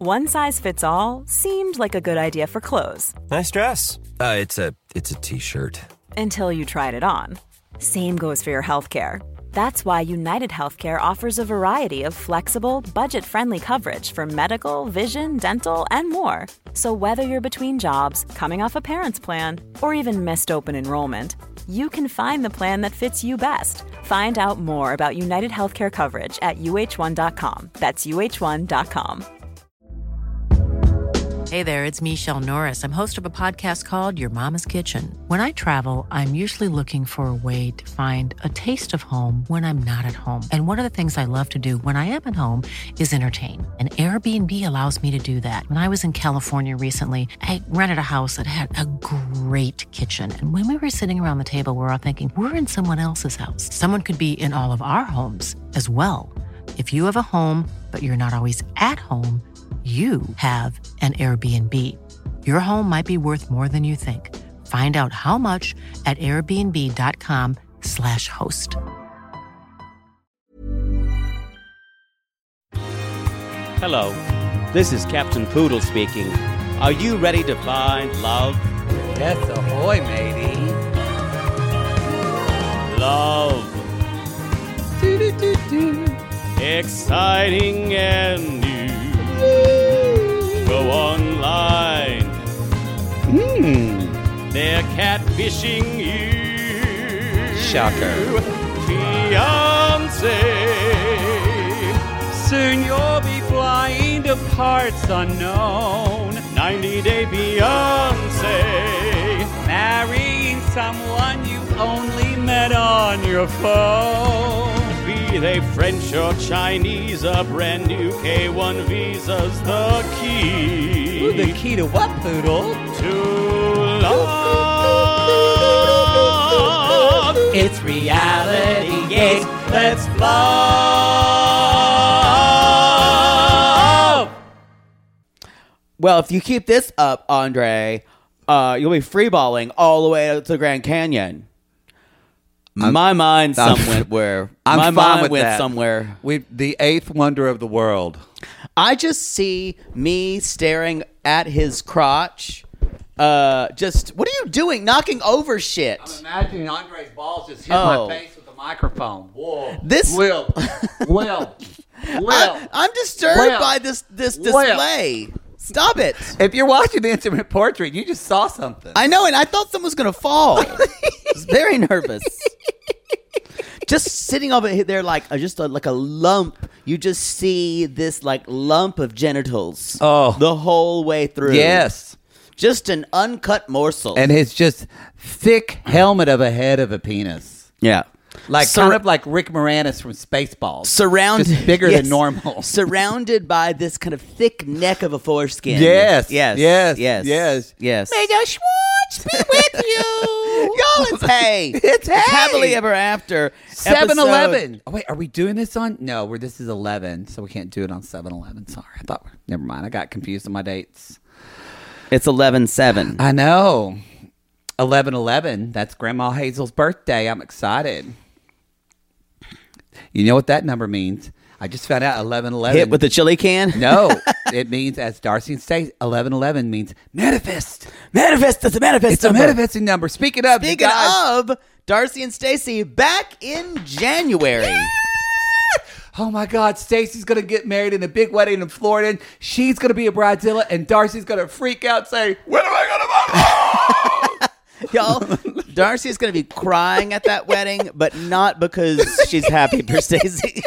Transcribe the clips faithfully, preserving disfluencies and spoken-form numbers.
One size fits all seemed like a good idea for clothes. Nice dress. Uh, it's a it's a t-shirt. Until you tried it on. Same goes for your healthcare. That's why United Healthcare offers a variety of flexible, budget-friendly coverage for medical, vision, dental, and more. So whether you're between jobs, coming off a parent's plan, or even missed open enrollment, you can find the plan that fits you best. Find out more about United Healthcare coverage at U H one dot com. That's U H one dot com. Hey there, it's Michelle Norris. I'm host of a podcast called Your Mama's Kitchen. When I travel, I'm usually looking for a way to find a taste of home when I'm not at home. And one of the things I love to do when I am at home is entertain. And Airbnb allows me to do that. When I was in California recently, I rented a house that had a great kitchen. And when we were sitting around the table, we were all thinking, we're in someone else's house. Someone could be in all of our homes as well. If you have a home, but you're not always at home, you have an Airbnb. Your home might be worth more than you think. Find out how much at airbnb.com slash host. Hello, this is Captain Poodle speaking. Are you ready to find love? Yes, ahoy, matey. Love. Do-do-do-do. Exciting and new. Go online. Hmm. They're catfishing you. Shocker. Fiancé. Soon you'll be flying to parts unknown. ninety Day Fiancé. Marrying someone you only met on your phone. Be they French or Chinese, a brand new K one visa's the key. Ooh, the key to what, Poodle? To love. It's reality gaze. Let's love. Well, if you keep this up, Andre, uh, you'll be freeballing all the way to the Grand Canyon. I'm, my mind I'm, somewhere. I'm my fine mind with went that. somewhere. We the eighth wonder of the world. I just see me staring at his crotch. Uh, just what are you doing? Knocking over shit. I'm imagining Andre's balls just hit Oh. my face with the microphone. Whoa. This- Will. Will. Will. I, I'm disturbed Well, by this this well. display. Stop it. If you're watching the Intimate Portrait, you just saw something. I know, and I thought someone was going to fall. I was very nervous. Just sitting over there like uh, just a, like a lump. You just see this like lump of genitals Oh. the whole way through. Yes. Just an uncut morsel. And his just thick helmet of a head of a penis. yeah. Like Sur- kind of like Rick Moranis from Spaceballs. Surrounded, Just bigger yes. than normal. Surrounded by this kind of thick neck of a foreskin. Yes. Yes. Yes. Yes. Yes. Yes. May the Schwartz be with you. Y'all, it's Hey. It's Hey. Happily Ever After. seven eleven. episode- Oh, wait, are we doing this on? No, we're, this is eleven, so we can't do it on seven eleven. Sorry. I thought, never mind. I got confused on my dates. It's eleven seven. I know. eleven eleven. That's Grandma Hazel's birthday. I'm excited. You know what that number means? I just found out eleven eleven. Hit with the chili can? No. It means, as Darcy and Stacey, eleven eleven means manifest. Manifest. It's a manifest It's number. a manifesting number. Speaking of, you Speaking guys, of, Darcy and Stacey back in January. oh my God, Stacey's going to get married in a big wedding in Florida. And she's going to be a bridezilla, and Darcy's going to freak out saying, when am I going to Y'all, Darcy's going to be crying at that wedding, but not because she's happy for Stacey.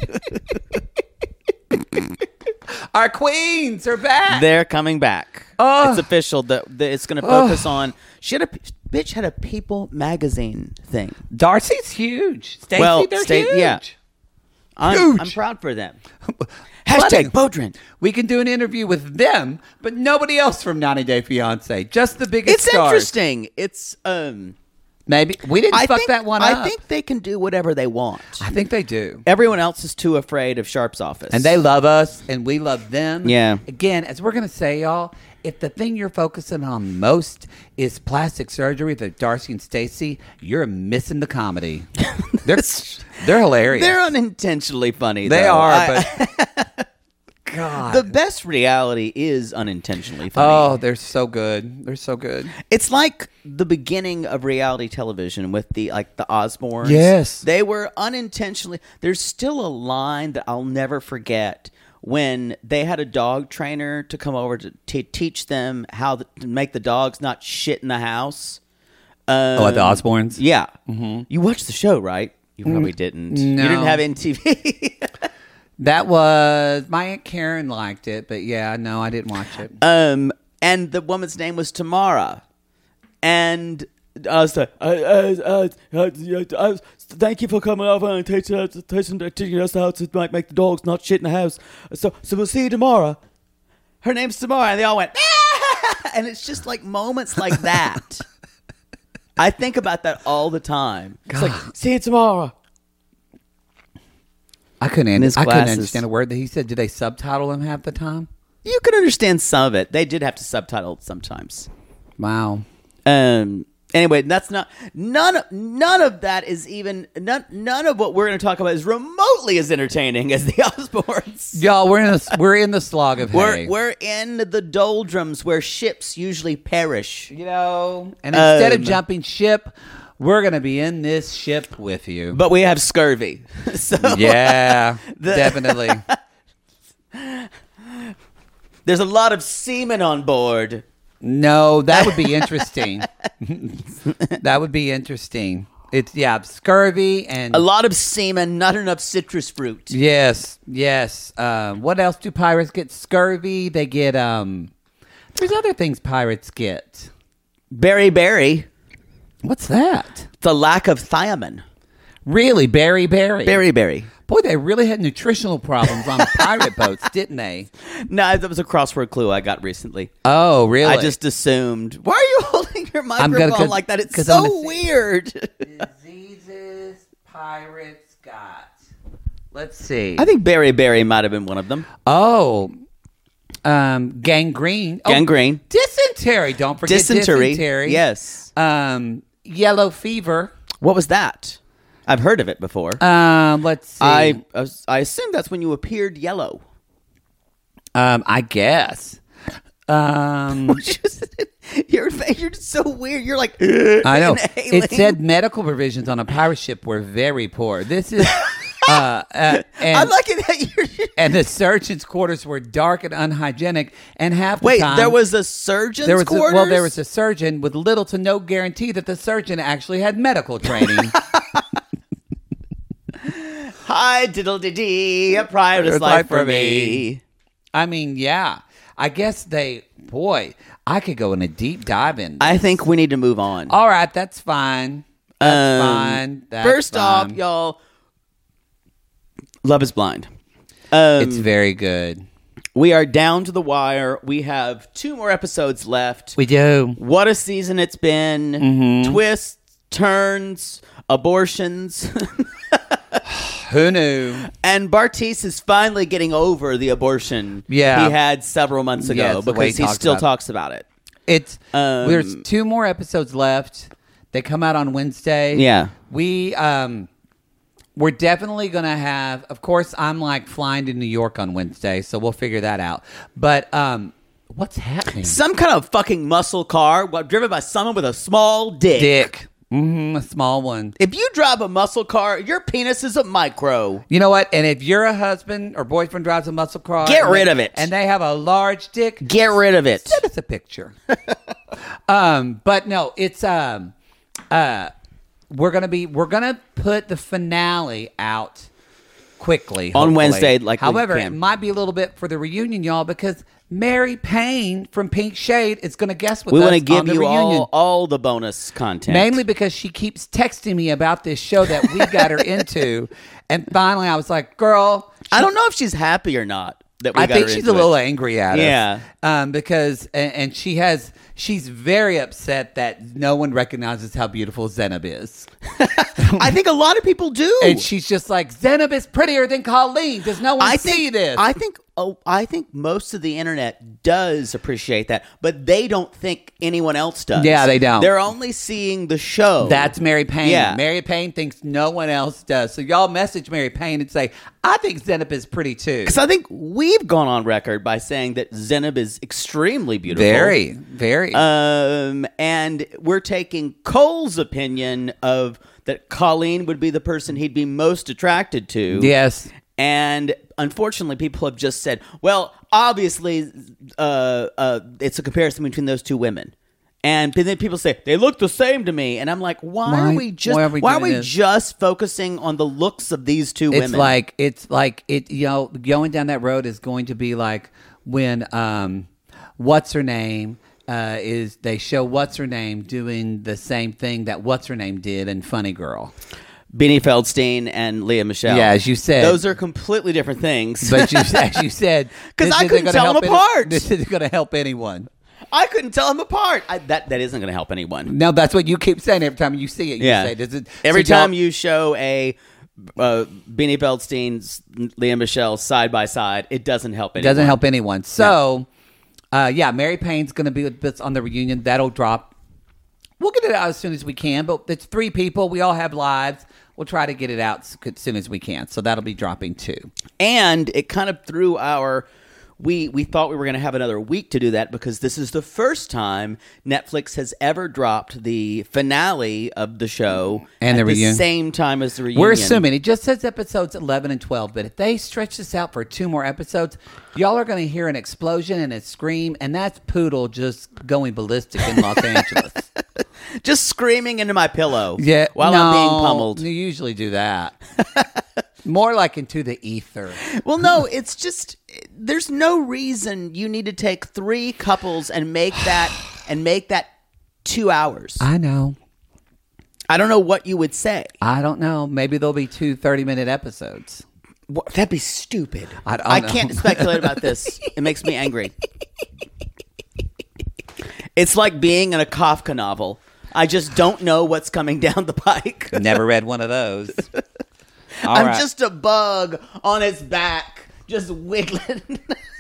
Our queens are back. They're coming back. Oh. It's official. that that It's going to focus on... She had a... Bitch had a People magazine thing. Darcy's huge. Stacey, Well, they're Sta- huge. yeah. I'm, Huge. I'm proud for them. Hashtag Hashtag Bodrin. We can do an interview with them, but nobody else from ninety Day Fiancé. Just the biggest It's stars. interesting. It's... um. Maybe. We didn't I fuck think, that one I up. think they can do whatever they want. I think they do. Everyone else is too afraid of Sharp's office. And they love us, and we love them. Yeah. Again, as we're going to say, y'all, if the thing you're focusing on most is plastic surgery, the Darcy and Stacey, you're missing the comedy. They're they're hilarious. They're unintentionally funny. They though. are, I- but God. The best reality is unintentionally funny. Oh, they're so good. They're so good. It's like the beginning of reality television with the like the Osbournes. Yes. They were unintentionally. There's still a line that I'll never forget when they had a dog trainer to come over to, to teach them how the, to make the dogs not shit in the house. Um, Oh, at the Osbournes? Yeah. Mm-hmm. You watched the show, right? You probably didn't. no. You didn't have N T V. That was my Aunt Karen liked it, but yeah, no, I didn't watch it. Um, and the woman's name was Tamara, and I was like, uh, uh, uh, uh, uh, "Thank you for coming over and teaching us, teaching, teaching us how to like, make the dogs not shit in the house." So, so we'll see you tomorrow. Her name's Tamara, and they all went, ah! And it's just like moments like that. I think about that all the time. It's like, see you tomorrow. I couldn't, And his I couldn't glasses. understand a word that he said. Did they subtitle him half the time? You can understand some of it. They did have to subtitle it sometimes. Wow. Um. Anyway, that's not none. Of, none of that is even none. None of what we're going to talk about is remotely as entertaining as the Osbournes. Y'all, we're in the we're in the slog of We're hay. we're in the doldrums where ships usually perish. you know, and instead Um, of jumping ship, we're gonna be in this ship with you. But we have scurvy. So yeah, The- definitely. there's a lot of seamen on board. No, that would be interesting. That would be interesting. It's yeah, scurvy and A lot of seamen, not enough citrus fruit. yes, yes. Um, what else do pirates get? Scurvy. They get um. There's other things pirates get. Berry berry. What's that? The lack of thiamine. Really, berry, berry, Berry berry. Boy, they really had nutritional problems on pirate boats, didn't they? No, that was a crossword clue I got recently. Oh, really? I just assumed. Why are you holding your I'm microphone gonna- like that? It's 'cause I'm so gonna see- weird. diseases pirates got. Let's see. I think Berry Berry might have been one of them. Oh, um, gangrene. Oh, Gangrene. dysentery. Don't forget Dysentery. dysentery. Yes. Um, yellow fever. What was that? I've heard of it before. Um, let's see. I uh, I assume that's when you appeared yellow. um, I guess. Um, you're you're just so weird. You're like I know. inhaling. It said medical provisions on a pirate ship were very poor. This is. Uh, uh, and, I like it that you're. and the surgeon's quarters were dark and unhygienic, and half the Wait, time there was a surgeon's there was a, quarters. well, there was a surgeon with little to no guarantee that the surgeon actually had medical training. Hi diddle dee dee, a private life for me. I mean, yeah, I guess they. Boy, I could go in a deep dive in. I think we need to move on. All right, that's fine. That's Um, fine. That's First off, fine. y'all, Love is Blind. Um, It's very good. we are down to the wire. We have two more episodes left. We do. What a season it's been. Mm-hmm. Twists, turns, abortions. Who knew? And Bartiz is finally getting over the abortion Yeah. he had several months ago Yes, the way because he he talks still about it. talks about it. It's Um, there's two more episodes left. They come out on Wednesday. Yeah. We um we're definitely gonna have of course I'm like flying to New York on Wednesday, so we'll figure that out. But um what's happening? Some kind of fucking muscle car well, driven by someone with a small dick. Dick. Mm-hmm, a small one. If you drive a muscle car, your penis is a micro. You know what? And if you're a husband or boyfriend drives a muscle car, Get and rid they- of it. and they have a large dick, Get rid of it. send us a picture. um, but no, it's um, uh, we're gonna be we're gonna put the finale out quickly On hopefully. Wednesday, like we however, can. it might be a little bit for the reunion, y'all, because Mary Payne from Pink Shade is gonna guest with We us want to give on the you reunion. all, all the bonus content. Mainly because she keeps texting me about this show that we got her into, and finally I was like, "Girl, I don't know if she's happy or not. That we I got think her she's into a little it. angry at Yeah. us. Um, because and, and she has she's very upset that no one recognizes how beautiful Zenab is. I think a lot of people do. And she's just like, Zenab is prettier than Colleen. Does no one I see think this? I think oh, I think most of the internet does appreciate that, but they don't think anyone else does. Yeah, they don't. They're only seeing the show. That's Mary Payne. Yeah. Mary Payne thinks no one else does. So y'all message Mary Payne and say, I think Zenib is pretty too. Because I think we've gone on record by saying that Zenib is extremely beautiful. Very, very. Um, and we're taking Cole's opinion of that Colleen would be the person he'd be most attracted to. Yes. And unfortunately, people have just said, well, obviously, uh, uh, it's a comparison between those two women. And then people say, they look the same to me. And I'm like, why, Why- are we just why why are we are doing we this? just focusing on the looks of these two It's women? like it's like it. You know, going down that road is going to be like when um, what's her name uh, is they show what's her name doing the same thing that what's her name did in Funny Girl. Beanie Feldstein and Leah Michelle. Yeah, as you said. Those are completely different things. But you, as you said, 'Cause this I isn't couldn't gonna tell help them any- apart. This isn't going to help anyone. I couldn't tell them apart. I, that that isn't going to help anyone. No, that's what you keep saying every time you see it. You Yeah. say, Does it, Every so y'all- time you show a uh, Beanie Feldstein's Leah Michelle side by side, it doesn't help It anyone. doesn't help anyone. So, uh, yeah, Mary Payne's going to be with bits on the reunion. That'll drop. We'll get it out as soon as we can, but it's three people. We all have lives. We'll try to get it out as soon as we can. So that'll be dropping too. And it kind of threw our. We, we thought we were going to have another week to do that because this is the first time Netflix has ever dropped the finale of the show And at the reunion. same time as the reunion. We're assuming it just says episodes eleven and twelve, but if they stretch this out for two more episodes, y'all are going to hear an explosion and a scream, and that's Poodle just going ballistic in Los Angeles. just screaming into my pillow Yeah, while no, I'm being pummeled. You usually do that. More like into the ether. Well, no, it's just there's no reason you need to take three couples and make that and make that two hours. I know. I don't know what you would say. I don't know. Maybe there'll be two thirty-minute episodes. What, that'd be stupid. I don't I know. can't speculate about this. It makes me angry. It's like being in a Kafka novel. I just don't know what's coming down the pike. Never read one of those. All I'm right. just a bug on its back, just wiggling.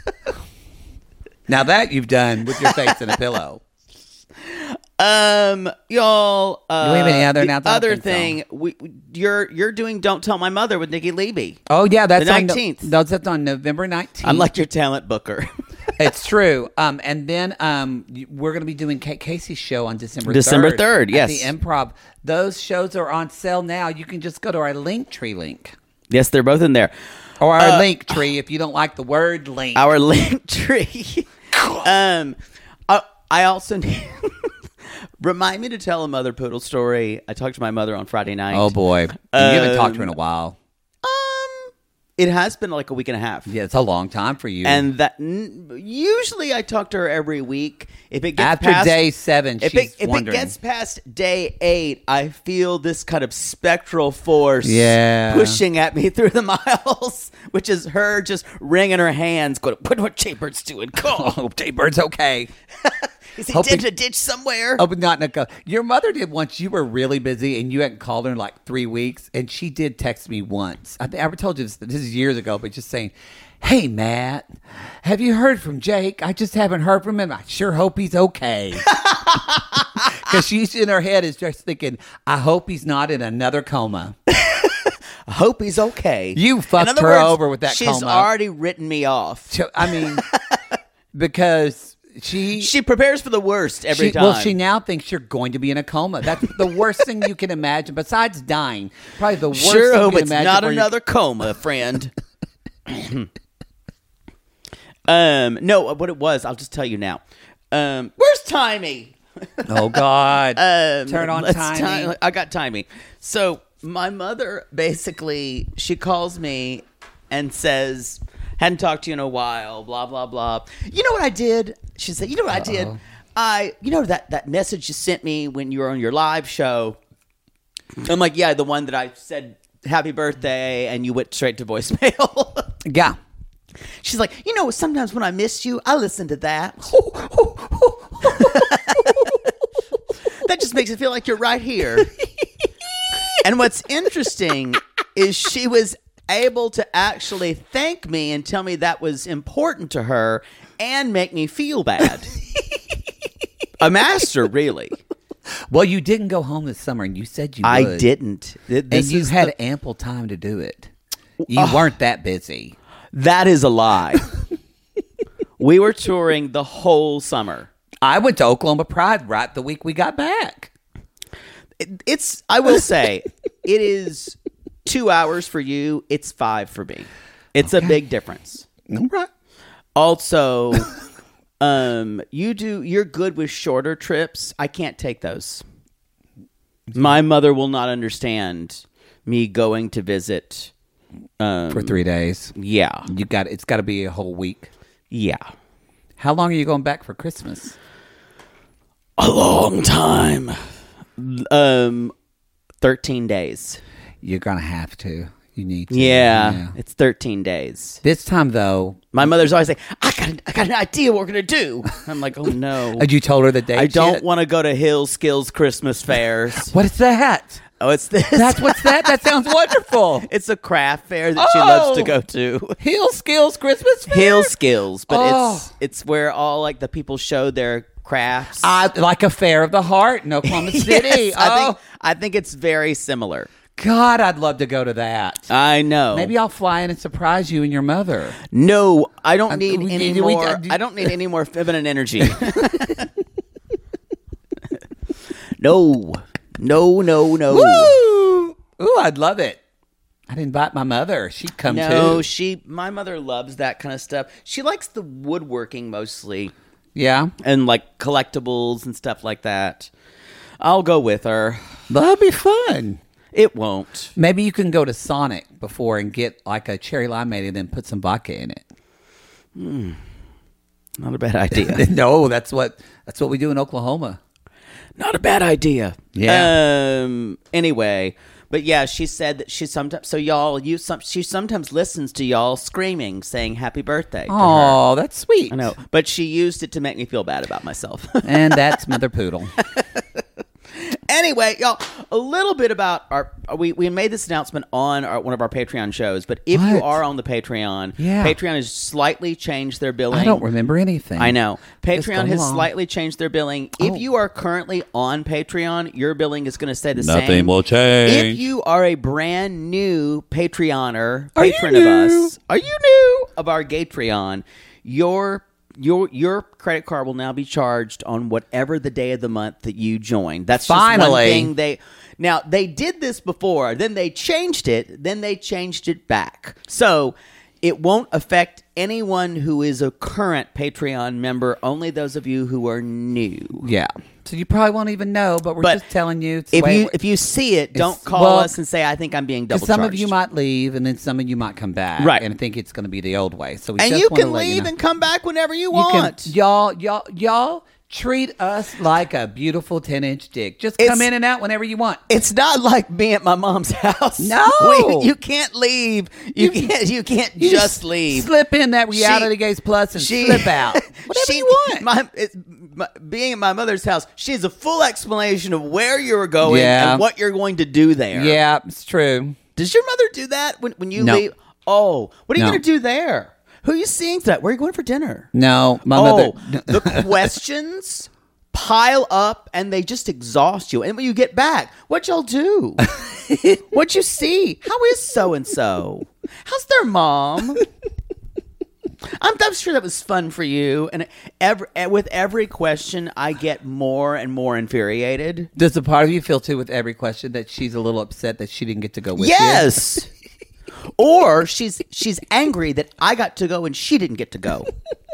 Now that you've done with your face in a pillow. Um, y'all. Uh, Do we have any other the announcements? I other don't think so. thing, we, you're you're doing "Don't Tell My Mother" with Nikki Levy. Oh yeah, that's The on no- nineteenth. no, that's on November nineteenth. I'm like your talent booker. It's true. Um, and then um, y- we're going to be doing Kate Casey's show on December December third. third, at yes. the Improv. Those shows are on sale now. You can just go to our Linktree link. Yes, they're both in there. Or our Uh, link tree if you don't like the word link. Our link tree. um, uh, I also need. Remind me to tell a mother poodle story. I talked to my mother on Friday night. Oh boy. you haven't talked to her in a Um, while. Um, it has been like a week and a half. Yeah, it's a long time for you. And that n- usually I talk to her every week. If it gets after past, day seven, if, she's it, if it wondering. gets past day eight, I feel this kind of spectral force Yeah. pushing at me through the miles, which is her just wringing her hands, going, "What what Jaybird's doing? Call. Oh, Jaybird's okay. Is he hoping- in a ditch somewhere?" Oh, but not in a co- Your mother did once. You were really busy and you hadn't called her in like three weeks, and she did text me once. I think I ever told you this. This is years ago, but just saying, "Hey, Matt, have you heard from Jake? I just haven't heard from him. I sure hope he's okay." Because she's in her head is just thinking, "I hope he's not in another coma." I hope he's okay. You In fucked other her words, over with that she's coma. already written me off. So, I mean, because she She prepares for the worst every she, time. Well, she now thinks you're going to be in a coma. That's the worst thing you can imagine, besides dying. Probably the worst Sure thing hope you can it's imagine. not where you- another coma, friend. um, no, what it was, I'll just tell you now. Um, where's Timey? Oh God! Um, Turn on let's timing. ti- I got Timey. So my mother basically, she calls me and says, "Hadn't talked to you in a while." Blah blah blah. You know what I did? She said, "You know what I did? I, you know that that message you sent me when you were on your live show." I'm like, "Yeah, the one that I said happy birthday and you went straight to voicemail." Yeah. She's like, "You know, sometimes when I miss you, I listen to that." That just makes it feel like you're right here. And what's interesting is she was able to actually thank me and tell me that was important to her and make me feel bad. A master, really. Well, you didn't go home this summer, and you said you would. I didn't. Th- This and you is had the- ample time to do it. You weren't that busy. That is a lie. We were touring the whole summer. I went to Oklahoma Pride right the week we got back. It, it's, I will say, it is two hours for you. It's five for me. It's Okay. a big difference. All right. Also, um, you do, you're good with shorter trips. I can't take those. My mother will not understand me going to visit. Um, For three days. Yeah. You got it's got to be a whole week. Yeah. How long are you going back for Christmas? A long time. Um, thirteen days. You're gonna have to. You need to. Yeah, it's thirteen days. This time though, My mother's always like, I got, I got an idea what we're gonna do. I'm like, oh no. had you told her the date? I don't yet? want to go to Hill Skills Christmas fairs. What is that? Oh, it's this. That's what's that? That sounds wonderful. It's a craft fair that she Oh! loves to go to. Hill Skills Christmas Fair? Hill Skills, but Oh. it's it's where all like the people show their crafts. I, like a fair of the heart in Oklahoma City. Yes, I oh, think I think it's very similar. God, I'd love to go to that. I know. Maybe I'll fly in and surprise you and your mother. No, I don't Uh, need we- any we- we- more. uh, I don't need any more feminine energy. No, no, no, no. Woo! Ooh, I'd love it. I'd invite my mother. She'd come No, too. she. My mother loves that kind of stuff. She likes the woodworking mostly, Yeah, and like collectibles and stuff like that. I'll go with her. that'd be fun. It won't. Maybe you can go to Sonic before and get like a cherry limeade and then put some vodka in it. Not a bad idea. No, that's what that's what we do in Oklahoma. Not a bad idea. Yeah. Um. Anyway, but yeah, she said that she sometimes. So y'all, you some. She sometimes listens to y'all screaming, saying "Happy Birthday" to her. Oh, that's sweet. I know, but she used it to make me feel bad about myself. And that's Mother Poodle. Anyway, y'all, a little bit about our. We, we made this announcement on our, one of our Patreon shows, but if you What? are on the Patreon, Yeah. Patreon has slightly changed their billing. I don't remember anything. I know. Just Patreon go has along. slightly changed their billing. Oh. If you are currently on Patreon, your billing is going to stay the Nothing same. will change. If you are a brand new Patreoner, Are you patron of new? us, are you new of our Gatreon, your your your credit card will now be charged on whatever the day of the month that you join. That's just one Finally. thing they now they did this before, then they changed it, then they changed it back. So it won't affect anyone who is a current Patreon member, only those of you who are new. Yeah. So you probably won't even know, but we're But just telling you. It's the If way you it- if you see it, don't It's- call well, us and say I think I'm being double 'cause some charged. of you might leave, and then some of you might come back, Right. and think it's going to be the old way. So we and just you wanna can let you leave know. and come back whenever you You want. can, y'all, y'all, y'all treat us like a beautiful ten-inch dick. Just It's- come in and out whenever you want. It's not like being at my mom's house. No. We- you can't leave. You, can't. You can't You just leave. Slip in that reality She- gaze plus and she- slip out. Whatever she- you want. My, it's, my, being at my mother's house, she has a full explanation of where you're going Yeah. and what you're going to do there. Yeah, it's true. Does your mother do that when, when you No. leave? Oh, what are you No. going to do there? Who are you seeing tonight? Where are you going for dinner? No, my oh, mother. the questions pile up and they just exhaust you. And when you get back, what y'all do? What you see? How is so and so? How's their mom? I'm, I'm sure that was fun for you. And every, with every question, I get more and more infuriated. Does a part of you feel too with every question that she's a little upset that she didn't get to go with you? Yes. Or she's she's angry that I got to go and she didn't get to go.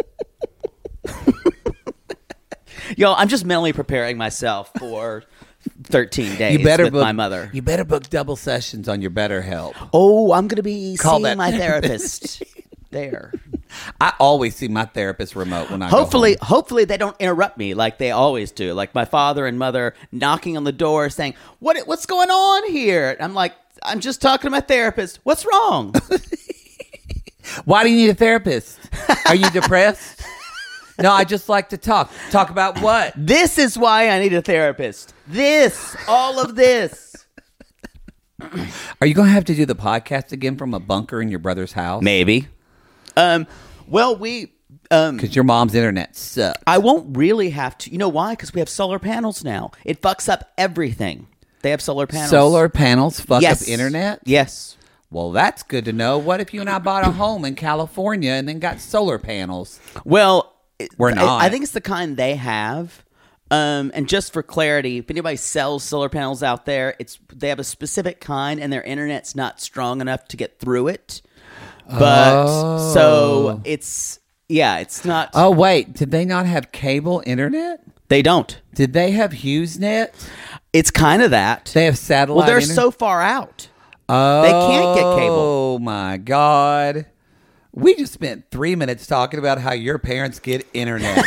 Yo, I'm just mentally preparing myself for thirteen days You better with book, my mother. You better book double sessions on your BetterHelp. Oh, I'm going to be Call seeing that- my therapist there. I always see my therapist remote when I Hopefully, go home. hopefully they don't interrupt me like they always do. Like my father and mother knocking on the door saying, "What? What's going on here?" And I'm like, "I'm just talking to my therapist. What's wrong?" Why do you need a therapist? Are you depressed? No, I just like to talk. Talk about what? This is why I need a therapist. This, all of this. Are you going to have to do the podcast again from a bunker in your brother's house? Maybe. Um. Well, we. Um. Because your mom's internet sucks. I won't really have to. You know why? Because we have solar panels now. It fucks up everything. They have solar panels. Solar panels fuck yes. up internet? Yes. Well, that's good to know. What if you and I bought a home in California and then got solar panels? Well, We're not. I, I think it's the kind they have. Um, and just for clarity, if anybody sells solar panels out there, it's they have a specific kind, and their internet's not strong enough to get through it. But Oh. so it's yeah, it's not. Oh, wait. Did they not have cable internet? They don't. Did they have HughesNet? It's kind of that. They have satellite well, they're internet? so far out. Oh, They can't get cable. Oh, my God. We just spent three minutes talking about how your parents get internet.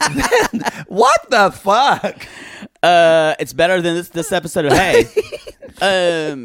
What the fuck? Uh, it's better than this this episode of Hey. um,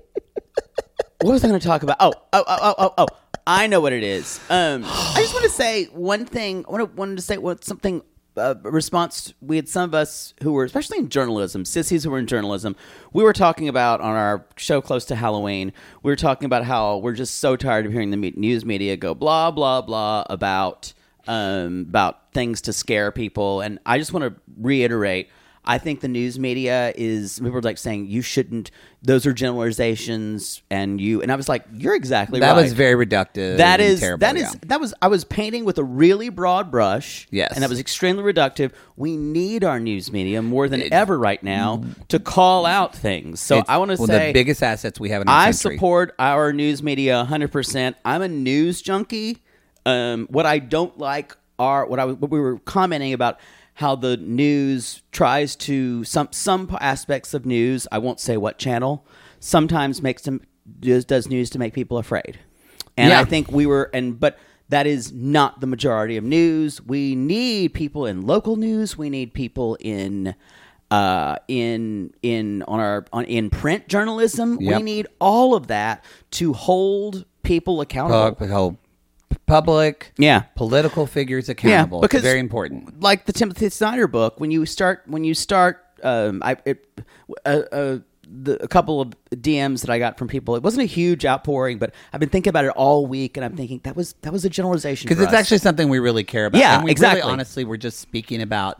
what was I going to talk about? Oh, oh, oh, oh, oh, oh. I know what it is. Um, I just want to say one thing. I wanted, wanted to say what something. Uh, response. We had some of us who were, especially in journalism, sissies who were in journalism. We were talking about on our show close to Halloween. We were talking about how we're just so tired of hearing the me- news media go blah blah blah about um, about things to scare people. And I just want to reiterate. I think the news media is, people are like saying you shouldn't, those are generalizations, and you, and I was like, you're exactly That right. was very reductive. That and is, terrible, that yeah. is, that was, I was painting with a really broad brush. Yes. And that was extremely reductive. We need our news media more than ever right now to call out things. So It's I want to one say, of the biggest assets we have in our I country. support our news media one hundred percent. I'm a news junkie. Um, what I don't like are, what I was, what we were commenting about, how the news tries to, some some aspects of news, I won't say what channel, sometimes makes them does, does news to make people afraid. And Yeah. I think we were, and but that is not the majority of news. We need people in local news. We need people in uh, in in on our on in print journalism. Yep. We need all of that to hold people accountable. Public, whole public, Yeah. political figures accountable. Yeah, because it's very important. Like the Timothy Snyder book, when you start, when you start, um, I it, uh, uh, the, a couple of D Ms that I got from people. It wasn't a huge outpouring, but I've been thinking about it all week, and I'm thinking that was that was a generalization Because for it's us. actually something we really care about. Yeah, and we exactly. Really, honestly, we're just speaking about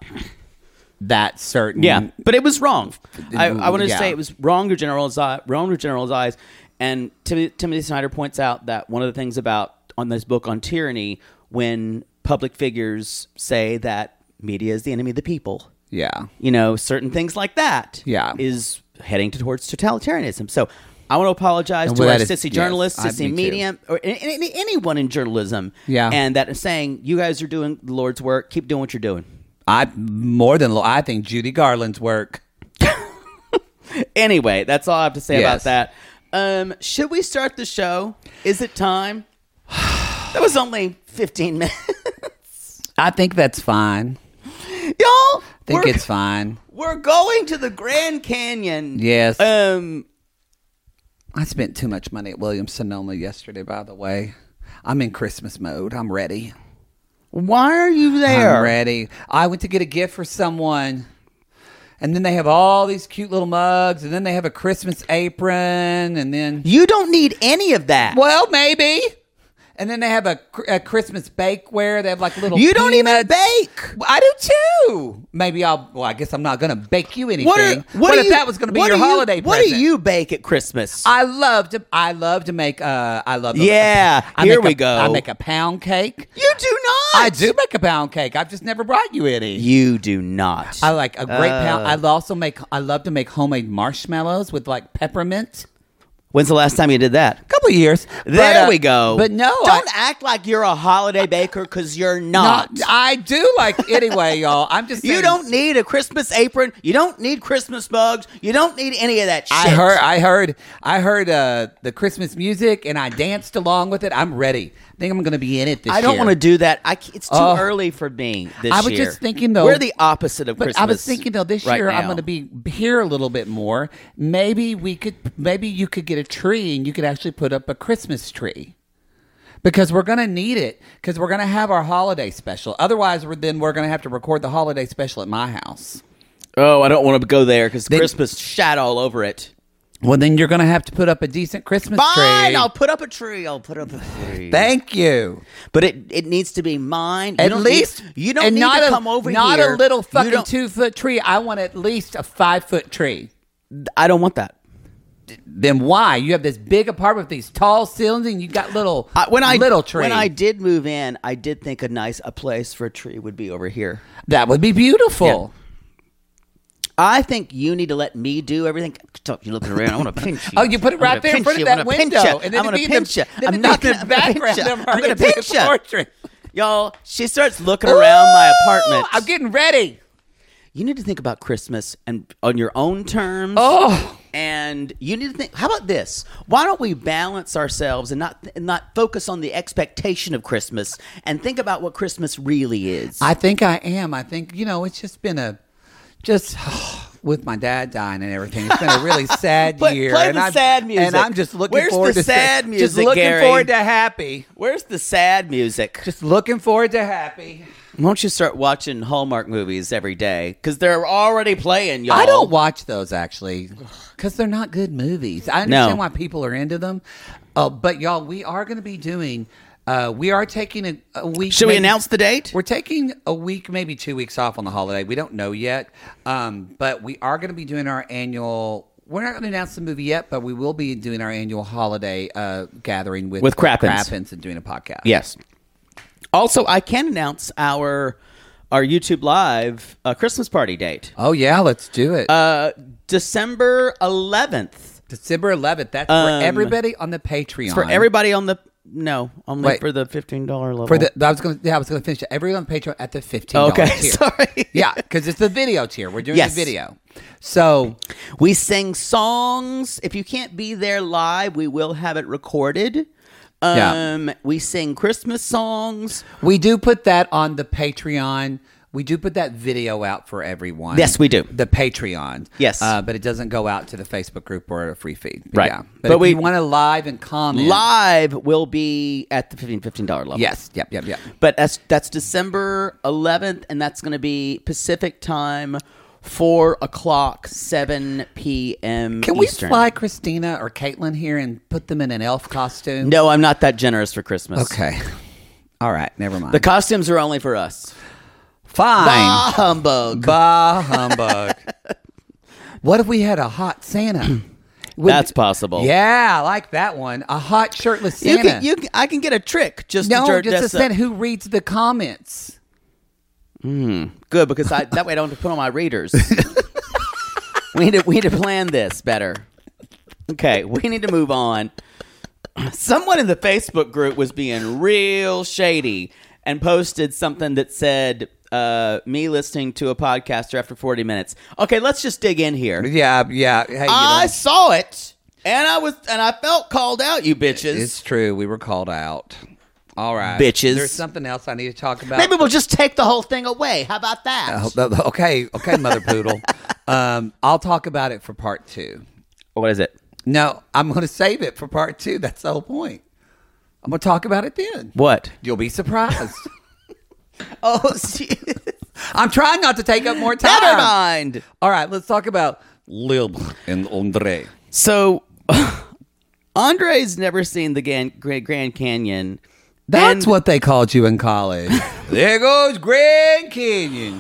that certain. Yeah, but it was wrong. I, I want to Yeah. say it was wrong to generalize. Wrong to generalize. And Tim, Timothy Snyder points out that one of the things about on this book on tyranny, when public figures say that media is the enemy of the people, Yeah. you know, certain things like that, Yeah. is heading towards totalitarianism. So I want to apologize And to well, our that is- sissy yes, journalists, I- sissy me too. medium, or any, any, anyone in journalism. Yeah. And that is saying, you guys are doing the Lord's work. Keep doing what you're doing. I more than lo- I think Judy Garland's work. Anyway, that's all I have to say about Yes. that. Um, should we start the show? Is it time? That was only fifteen minutes. I think that's fine. Y'all, I think we're, it's fine. we're going to the Grand Canyon. Yes. Um, I spent too much money at Williams Sonoma yesterday, by the way. I'm in Christmas mode. I'm ready. why are you there? I'm ready. I went to get a gift for someone. And then they have all these cute little mugs. And then they have a Christmas apron. And then, You don't need any of that. well, maybe. And then they have a, a Christmas bakeware. They have like little You don't even peanuts. bake. I do too. Maybe I'll, well, I guess I'm not going to bake you anything. What, are, what, What do if you- that was going to be what your do you- holiday What present? do you bake at Christmas? I love to. I love to make. Uh, I love. Yeah, I here make we a- go. I make a pound cake. you do not. I do make a pound cake. I've just never brought you any. You do not. I like a great Uh. pound. I also make. I love to make homemade marshmallows with like peppermint. When's the last time you did that? A couple of years. There But, uh, we go. But no, don't I, act like you're a holiday baker because you're not. not. I do like anyway, y'all. I'm just. You saying- don't need a Christmas apron. You don't need Christmas mugs. You don't need any of that shit. I heard. I heard. I heard uh, the Christmas music, and I danced along with it. I'm ready. I think I'm going to be in it this I don't year. want to do that. I, c- it's too Oh. early for me this year. I was just thinking, though- we're the opposite of But Christmas. I was thinking though, this right year I'm now. going to be here a little bit more. Maybe we could, maybe you could get a tree and you could actually put up a Christmas tree, because we're going to need it, because we're going to have our holiday special. Otherwise, we're, then we're going to have to record the holiday special at my house. Oh, I don't want to go there because Then- Christmas shat all over it. Well, then you're going to have to put up a decent Christmas Fine, tree. I'll put up a tree. I'll put up a tree. Thank you. But it it needs to be mine. You At don't least need, you don't and need not to a, come over not here. a little You fucking don't- two foot tree. I want at least a five foot tree. I don't want that. Then why? You have this big apartment with these tall ceilings, and you got little I, when I little tree. when I did move in, I did think a nice a place for a tree would be over here. that would be beautiful. I think you need to let me do everything. Stop you looking around. I want to pinch you. Oh, you put it I'm right gonna there in pinch front of you. that I'm gonna pinch window, you. and then I'm it'd going be to in pinch the- you. then I'm it'd be not in going the to pinch background you. of her I'm going to into pinch the you. portrait. Y'all, she starts looking around my apartment. I'm getting ready. You need to think about Christmas and on your own terms. Oh. And you need to think. How about this? Why don't we balance ourselves and not and not focus on the expectation of Christmas and think about what Christmas really is? I think I am. I think, you know, it's just been a, just with my dad dying and everything, it's been a really sad Play- year. play and the I'm, sad music. And I'm just looking Where's forward the to sad Just music, looking Gary? forward to happy. Where's the sad music? Just looking forward to happy. Why don't you start watching Hallmark movies every day? Because they're already playing, y'all. I don't watch those actually because they're not good movies. I understand No. why people are into them. Uh, but y'all, we are going to be doing, uh, we are taking a, a week. Should we maybe- announce the date? We're taking a week, maybe two weeks off on the holiday. We don't know yet. Um, but we are going to be doing our annual. We're not going to announce the movie yet, but we will be doing our annual holiday uh, gathering with, With Crappens. Crappens and doing a podcast. Yes. Also, I can announce our our YouTube Live uh, Christmas party date. Oh, yeah. Let's do it. Uh, December eleventh. December eleventh. That's um, for everybody on the Patreon. It's for everybody on the no, only Wait. for the fifteen dollar level. For the, I was going to, yeah, I was going to finish it. Everyone on Patreon at the fifteen dollars Okay, tier. sorry. Yeah, because it's the video tier. We're doing Yes. the video. So We sing songs. If you can't be there live, we will have it recorded. Yeah. Um, we sing Christmas songs. we do put that on the Patreon. We do put that video out for everyone. Yes, we do. The Patreon. Yes. Uh, but it doesn't go out to the Facebook group or a free feed. But Right. Yeah. But, But if we- you want to live and comment. Live will be at the fifteen dollar level. Yes. Yep, yep, yep. But that's that's December eleventh, and that's going to be Pacific time, four o'clock, seven p.m. Can we Eastern. fly Christina or Caitlin here and put them in an elf costume? No, I'm not that generous for Christmas. Okay. All right. Never mind. The costumes are only for us. Fine. Bah, humbug. Bah humbug. What if we had a hot Santa? Would- That's possible. Yeah, I like that one. A hot shirtless You Santa. can, you can, I can get a trick just no, to jer- just a dress up. Santa who reads the comments. Good, because I, that way I don't have to put on my readers. we need to we need to plan this better. Okay, we need to move on. Someone in the Facebook group was being real shady and posted something that said uh, me listening to a podcaster after forty minutes. Okay, let's just dig in here. Yeah, yeah. Hey, you I know, saw it, and I was and I felt called out, you bitches. it's true. We were called out. All right, Bitches. There's something else I need to talk about. Maybe we'll just take the whole thing away. How about that? Uh, okay, okay, Mother Poodle. um, I'll talk about it for part two. What is it? No, I'm going to save it for part two. That's the whole point. I'm going to talk about it then. What? You'll be surprised. Oh, shit. I'm trying not to take up more time. Never mind. All right, let's talk about Lil and Andre. So, Andre's never seen the Gan- Grand Grand Canyon. That's And- what they called you in college. There goes Grand Canyon.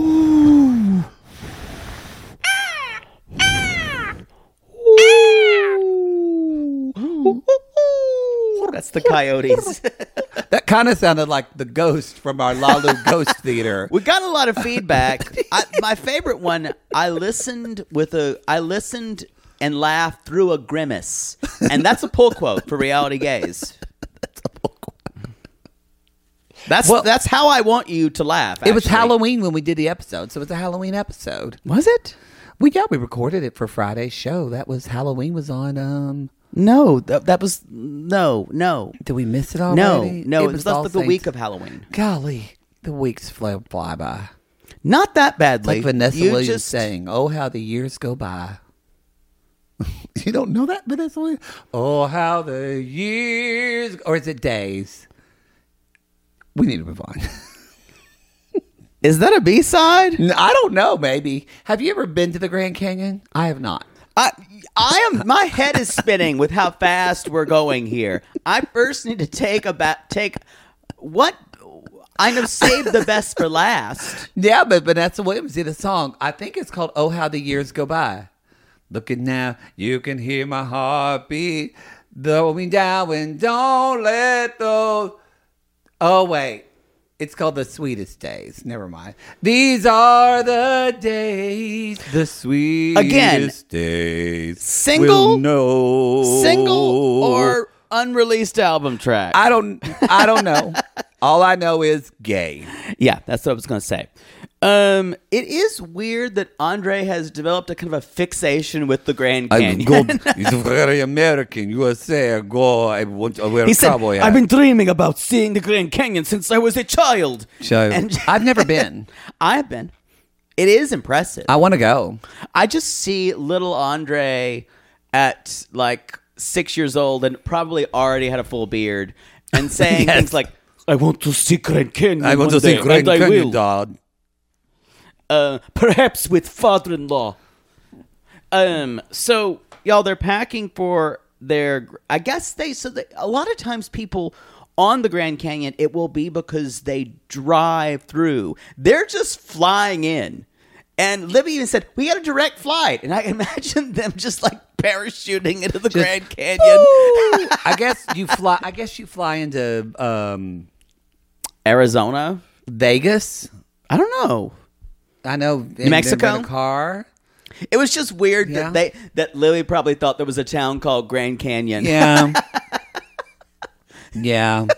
That's the coyotes. That kind of sounded like the ghost from our Lalu Ghost Theater. We got a lot of feedback. I, my favorite one, I listened with a, I listened and laughed through a grimace, and that's a pull quote for Reality Gaze. That's a pull quote. That's Well- that's how I want you to laugh. It was actually. Halloween when we did the episode, so it was a Halloween episode. Was it? We yeah, we recorded it for Friday's show. That was Halloween was on. Um, No, that, that was no, no, did we miss it no, already? no. It was All just the Saints- week of Halloween. Golly, the weeks fly, fly by. Not that badly. Like Vanessa You Williams just- saying, "Oh, how the years go by." You don't know that, Vanessa Williams? Oh, how the years, or is it days? We need to move on. Is that a B side? I don't know. Maybe. Have you ever been to the Grand Canyon? I have not. I, I am. My head is spinning with how fast we're going here. I first need to take about take what I know. Save the best for last. Yeah, but Vanessa Williams did a song. I think it's called "Oh How the Years Go By." Look at now, you can hear my heartbeat, going down, and don't let those. Oh wait. It's called The Sweetest Days. Never mind. These are the days, the sweetest Again, days. single, we'll know. Single or unreleased album track? I don't. I don't know. All I know is gay. Yeah, that's what I was going to say. Um, it is weird that Andre has developed a kind of a fixation with the Grand Canyon. It's very American. U S A. I go. I want to wear He a said, cowboy hat. I've been dreaming about seeing the Grand Canyon since I was a child. Child. And I've never been. I have been. It is impressive. I want to go. I just see little Andre at like six years old and probably already had a full beard and saying Yes. things like, I want to see Grand Canyon I want one to see day, Grand and I Canyon, will. Dad. Uh, perhaps with father-in-law. Um, so y'all, they're packing for their. I guess they. So they, a lot of times, people on the Grand Canyon, it will be because they drive through. They're just flying in, and Libby even said, "We got a direct flight," and I imagine them just like parachuting into the Just, Grand Canyon. I guess you fly. I guess you fly into um, Arizona, Vegas. I don't know. I know. New Mexico? A car. It was just weird Yeah. that they that Lily probably thought there was a town called Grand Canyon. Yeah. Yeah.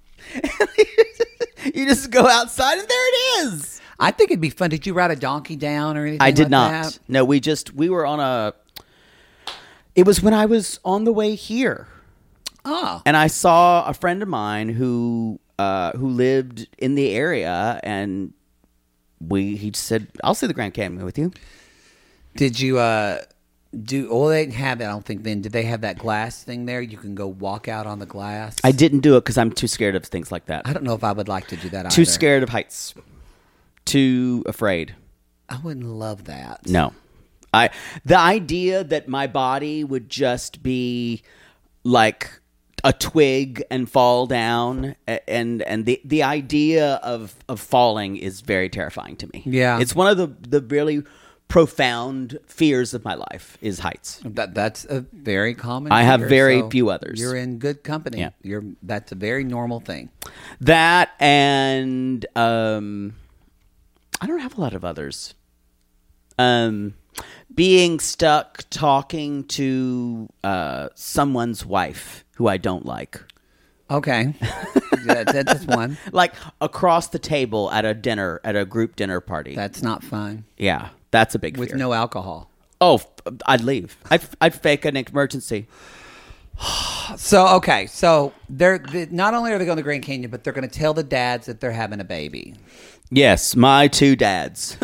You just go outside and there it is. I think it'd be fun. Did you ride a donkey down or anything? I did like not. that? No, we just we were on a. It was when I was on the way here, Oh. and I saw a friend of mine who uh, who lived in the area, and we he said, "I'll see the Grand Canyon with you." Did you uh do? Well, they didn't have that. I don't think then. Did they have that glass thing there? You can go walk out on the glass. I didn't do it because I'm too scared of things like that. I don't know if I would like to do that. Too either. scared of heights. Too afraid. I wouldn't love that. No. I the idea that my body would just be like a twig and fall down a- and and the the idea of of falling is very terrifying to me. Yeah. It's one of the the really profound fears of my life is heights. That that's a very common. I have fear, very so few others. You're in good company. Yeah. You're that's a very normal thing. That and um I don't have a lot of others. Um being stuck talking to uh, someone's wife who I don't like. Okay. Yeah, that- that's one. Like across the table at a dinner, at a group dinner party. That's not fun. yeah, that's a big With fear. no alcohol. Oh, f- I'd leave. I'd, I'd fake an emergency. So okay, so they're they, not only are they going to Grand Canyon, but they're going to tell the dads that they're having a baby. Yes, my two dads.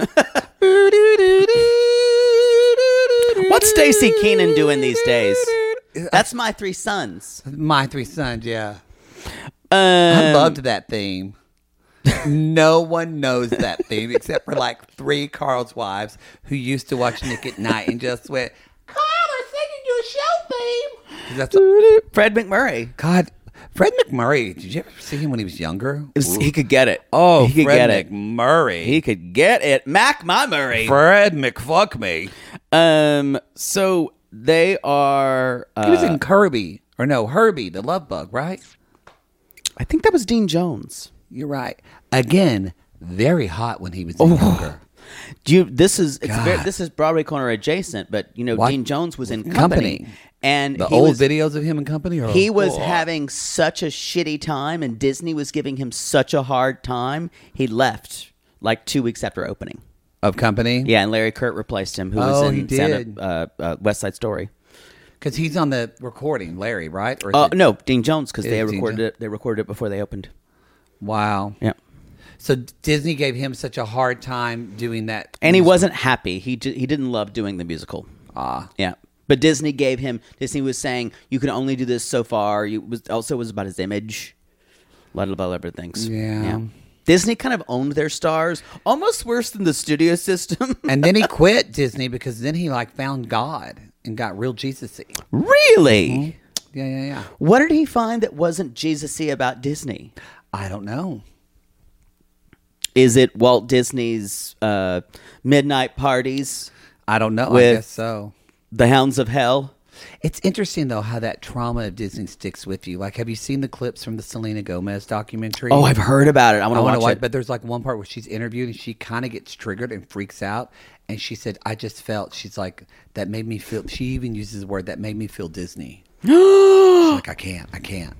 What's Stacey Keenan doing these days? That's my three sons. My three sons, yeah. Um, I loved that theme. No one knows that theme except for like three Carl's wives who used to watch Nick at Night and just went, Carl, we're singing your show theme. That's a, Fred McMurray. God, Fred McMurray. Did you ever see him when he was younger? It was- he could get it. Oh, he could Fred get it. McMurray. He could get it. Mac my Murray. Fred McFuck me. Um. So they are. Uh, He was in Kirby, or no, Herbie, the Love Bug, right? I think that was Dean Jones. You're right. Again, very hot when he was younger. Do you? This is it's very, God. this is Broadway Corner adjacent, but you know What? Dean Jones was in Company. Company, and The he old was, videos of him in Company? Or, He was Oh. having such a shitty time, and Disney was giving him such a hard time. He left like two weeks after opening. Of Company? Yeah, and Larry Kurt replaced him, who was Oh, in he Santa, did. uh, uh, West Side Story. Because he's on the recording, Larry, right? Or is Uh, it- no, Dean Jones, because It they is Dean recorded Jo- it. They recorded it before they opened. Wow. Yeah. So Disney gave him such a hard time doing that. And he wasn't happy. He j- he didn't love doing the musical. Ah. Yeah. But Disney gave him. Disney was saying you can only do this so far. You was also was about his image, a lot about other things. Yeah. Disney kind of owned their stars, almost worse than the studio system. And then he quit Disney because then he like found God. and got real Jesus-y. Really? Mm-hmm. Yeah, yeah, yeah. What did he find that wasn't Jesus-y about Disney? I don't know. Is it Walt Disney's uh, midnight parties? I don't know. With I guess so. The Hounds of Hell? It's interesting, though, how that trauma of Disney sticks with you. Like, have you seen the clips from the Selena Gomez documentary? Oh, I've heard about it. I want to watch, watch it. But there's like one part where she's interviewed and she kind of gets triggered and freaks out. And she said, I just felt, she's like, that made me feel, she even uses the word, that made me feel Disney. She's like, I can't, I can't.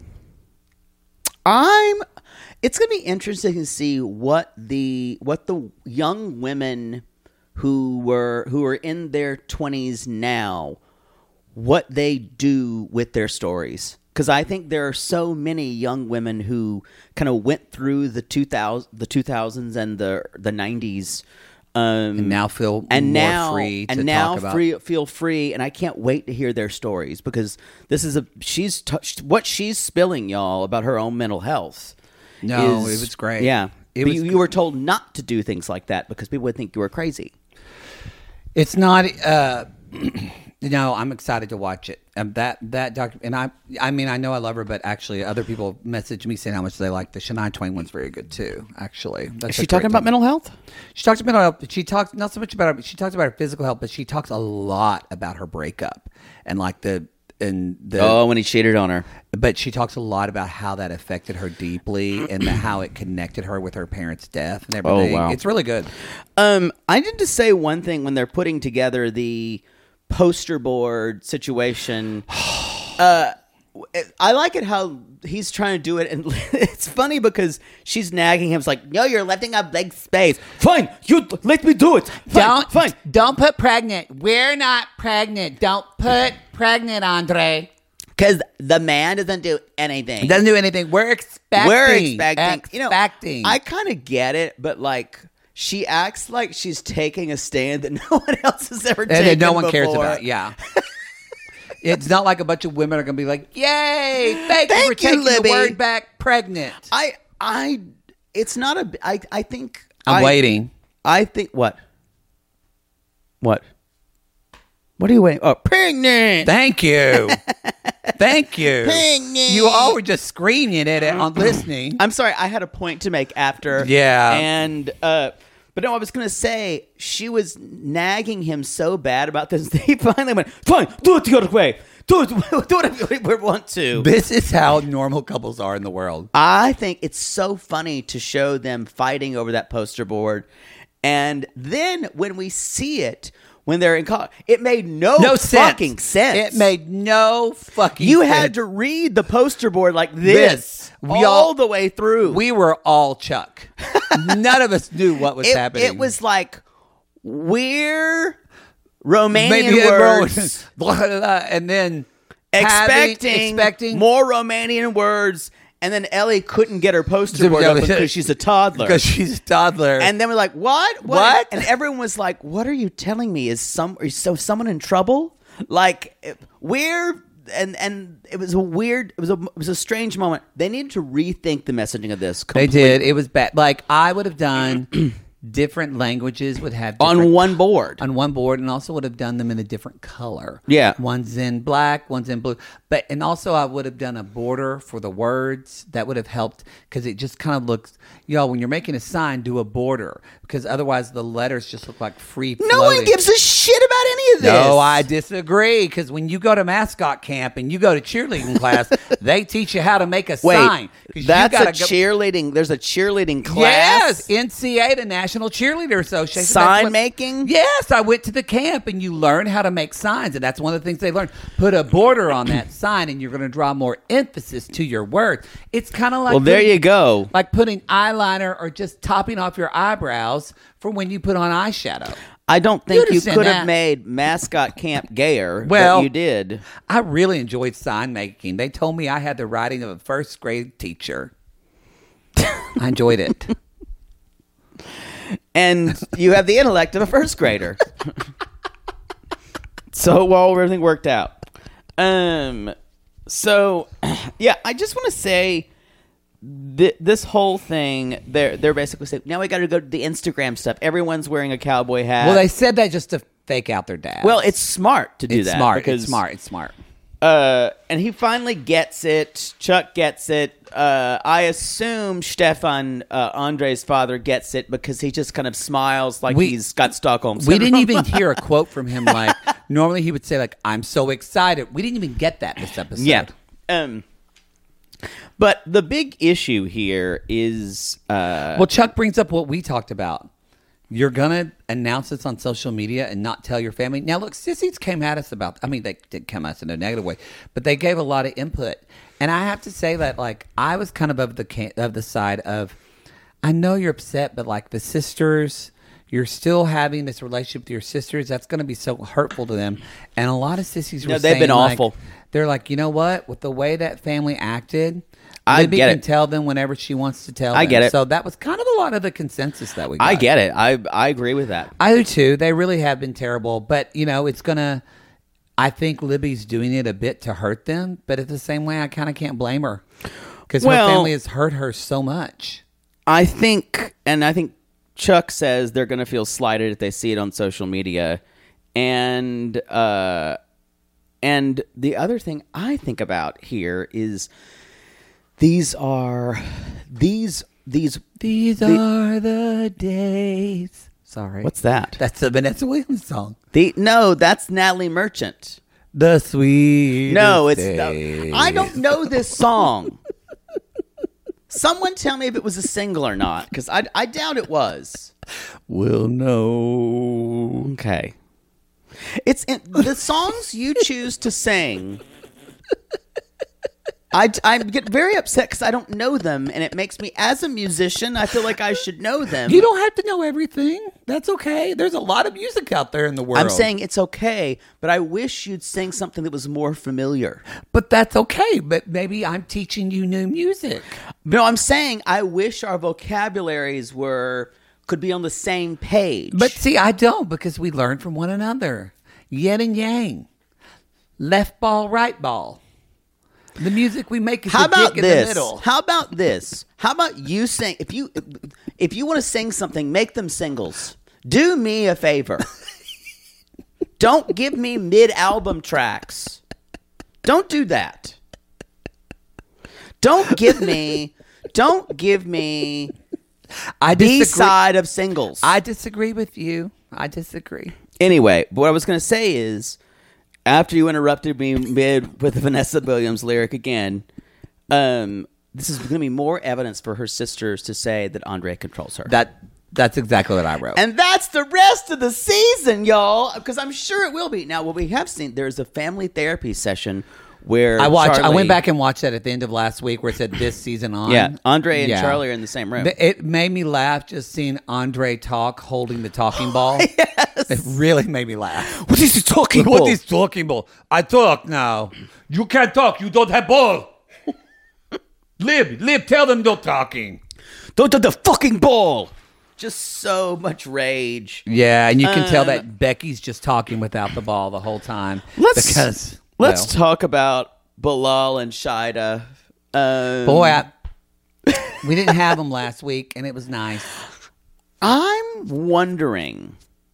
I'm, it's going to be interesting to see what the, what the young women who were, who are in their twenties now, what they do with their stories. Because I think there are so many young women who kind of went through the two thousands, the two thousands and the the nineties, um, and now feel and more now, free to and now talk about. free, feel free. And I can't wait to hear their stories because this is a she's touched what she's spilling, y'all, about her own mental health. No, is, it was great. Yeah, it but was, you, you were told not to do things like that because people would think you were crazy. It's not. Uh, No, I'm excited to watch it. Um, that that doc, and I, I mean, I know I love her, but actually, other people message me saying how much they like the Shania Twain one's very good too. Actually, that's Is she talking about one. mental health? She talks about mental health. But she talks not so much about her. She talks about her physical health, but she talks a lot about her breakup and like the and the. Oh, when he cheated on her. But she talks a lot about how that affected her deeply and the, how it connected her with her parents' death and everything. Oh, wow. It's really good. Um, I need to say one thing when they're putting together the poster board situation. uh, I like it how he's trying to do it, and it's funny because she's nagging him. It's like, no, you're letting up blank space. Fine, you let me do it. Fine, Don't fine. Don't put pregnant. We're not pregnant. Don't put pregnant, Andre. Because the man doesn't do anything. Doesn't do anything. We're expecting. We're expecting. You know, expecting. I kind of get it, but like, she acts like she's taking a stand that no one else has ever and taken that no one before. cares about. Yeah. It's not like a bunch of women are going to be like, "Yay! Thank, Thank you for you, taking Libby." the word back, pregnant." I, I, it's not a. I, I think. I'm I, waiting. I think what? What? What are you waiting? Oh, pregnant. Thank you. Thank you. Pregnant. You all were just screaming at it on listening. I'm sorry. I had a point to make after. Yeah. And uh, but no, I was gonna say she was nagging him so bad about this. He finally went, "Fine, do it the other way. Do it, do whatever you want to." This is how normal couples are in the world. I think it's so funny to show them fighting over that poster board, and then when we see it. When they're in college, it made no, No fucking sense. sense. It made no fucking You sense. had to read the poster board like this, This. We all all- the way through. We were all Chuck. None of us knew what was it, happening. it was like we're Romanian Maybe it words, was- blah, blah, blah, and then expecting, having, expecting more Romanian words, and then Ellie couldn't get her poster board open because she's a toddler. Because she's a toddler. And then we're like, what? What? And everyone was like, what are you telling me? Is some is so someone in trouble? Like we're and and it was a weird it was a it was a strange moment. They needed to rethink the messaging of this. They completely. did. It was bad. Like, I would have done different languages would have different, on one board. on one board, and also would have done them in a different color. Yeah. One's in black, one's in blue. But and also I would have done a border for the words. That would have helped because it just kind of looks, y'all, when you're making a sign, do a border because otherwise the letters just look like free floating. No one gives a shit about any of this. No, I disagree. Because when you go to mascot camp and you go to cheerleading class, they teach you how to make a Wait, sign. 'Cause you that's a gotta go- cheerleading. There's a cheerleading class. Yes, N C A, the National Cheerleader Association. Sign That's what- making? Yes, I went to the camp and you learn how to make signs, and that's one of the things they learn. Put a border on that sign, and you're going to draw more emphasis to your words. It's kind of like Well, there putting- you go. like putting eyeliner or just topping off your eyebrows for when you put on eyeshadow. I don't think You'd you have could seen have that. made mascot camp gayer, Well- but you did. I really enjoyed sign making. They told me I had the writing of a first grade teacher. I enjoyed it. And you have the intellect of a first grader. So well, everything worked out. Um, so yeah, I just want to say th- this whole thing. They're they're basically saying now we got to go to the Instagram stuff. Everyone's wearing a cowboy hat. Well, they said that just to fake out their dad. Well, it's smart to do it's that. smart. Because, it's smart. It's smart. Uh, and he finally gets it. Chuck gets it. Uh, I assume Stefan, uh, Andre's father, gets it because he just kind of smiles like We- he's got Stockholm We didn't syndrome. even hear a quote from him. Like normally he would say, like, "I'm so excited." We didn't even get that this episode. Yeah. Um. But the big issue here is, uh, Well, Chuck brings up what we talked about. You're gonna announce this on social media and not tell your family. Now, look, sissies came at us about. I mean, they did come at us in a negative way, but they gave a lot of input. And I have to say that, like, I was kind of of the can- of the side of, I know you're upset, but like the sisters, you're still having this relationship with your sisters. That's going to be so hurtful to them. And a lot of sissies were No, they've saying, been like, awful. They're like, you know what? With the way that family acted, I Libby get can it. tell them whenever she wants to tell I them. get it. So that was kind of a lot of the consensus that we got. I get it. I I agree with that. I do too. They really have been terrible. But, you know, it's going to, I think Libby's doing it a bit to hurt them. But at the same way, I kind of can't blame her. Because Well- her family has hurt her so much. I think, and I think Chuck says they're going to feel slighted if they see it on social media, and uh, and the other thing I think about here is these are these these These the- are the days. Sorry. what's that? That's a Vanessa Williams song. The no, that's Natalie Merchant. The sweet. No, it's no, I don't know this song. Someone tell me if it was a single or not, because I I doubt it was. Will know. Okay. It's in, the songs you choose to sing. I, I get very upset because I don't know them, and it makes me, as a musician, I feel like I should know them. You don't have to know everything. That's okay. There's a lot of music out there in the world. I'm saying it's okay, but I wish you'd sing something that was more familiar. But that's okay. But maybe I'm teaching you new music. No, I'm saying I wish our vocabularies were could be on the same page. But see, I don't, because we learn from one another. Yin and yang. Left ball, right ball. The music we make is How a about dick in this? the middle. How about this? How about you sing? If you if you want to sing something, make them singles. Do me a favor. Don't give me mid-album tracks. Don't do that. Don't give me. Don't give me I B disagree. side of singles. I disagree with you. I disagree. Anyway, what I was going to say is, after you interrupted me mid with the Vanessa Williams lyric again, um, this is going to be more evidence for her sisters to say that Andre controls her. That that's exactly what I wrote. And that's the rest of the season, y'all, because I'm sure it will be. Now, what we have seen, there's a family therapy session where I watched. I Charlie- went back and watched that at the end of last week, where it said this season on. Yeah, Andre and Yeah. Charlie are in the same room. Th- It made me laugh just seeing Andre talk holding the talking ball. Yes. It really made me laugh. What is he talking What about? is talking ball? I talk now. You can't talk. You don't have ball. Lib, Lib, tell them no talking. Don't do the fucking ball. Just so much rage. Yeah, and you can tell Um, that Becky's just talking without the ball the whole time. Let's because let's well, talk about Bilal and Shida. Um, boy, I, we didn't have them last week, and it was nice. I'm wondering.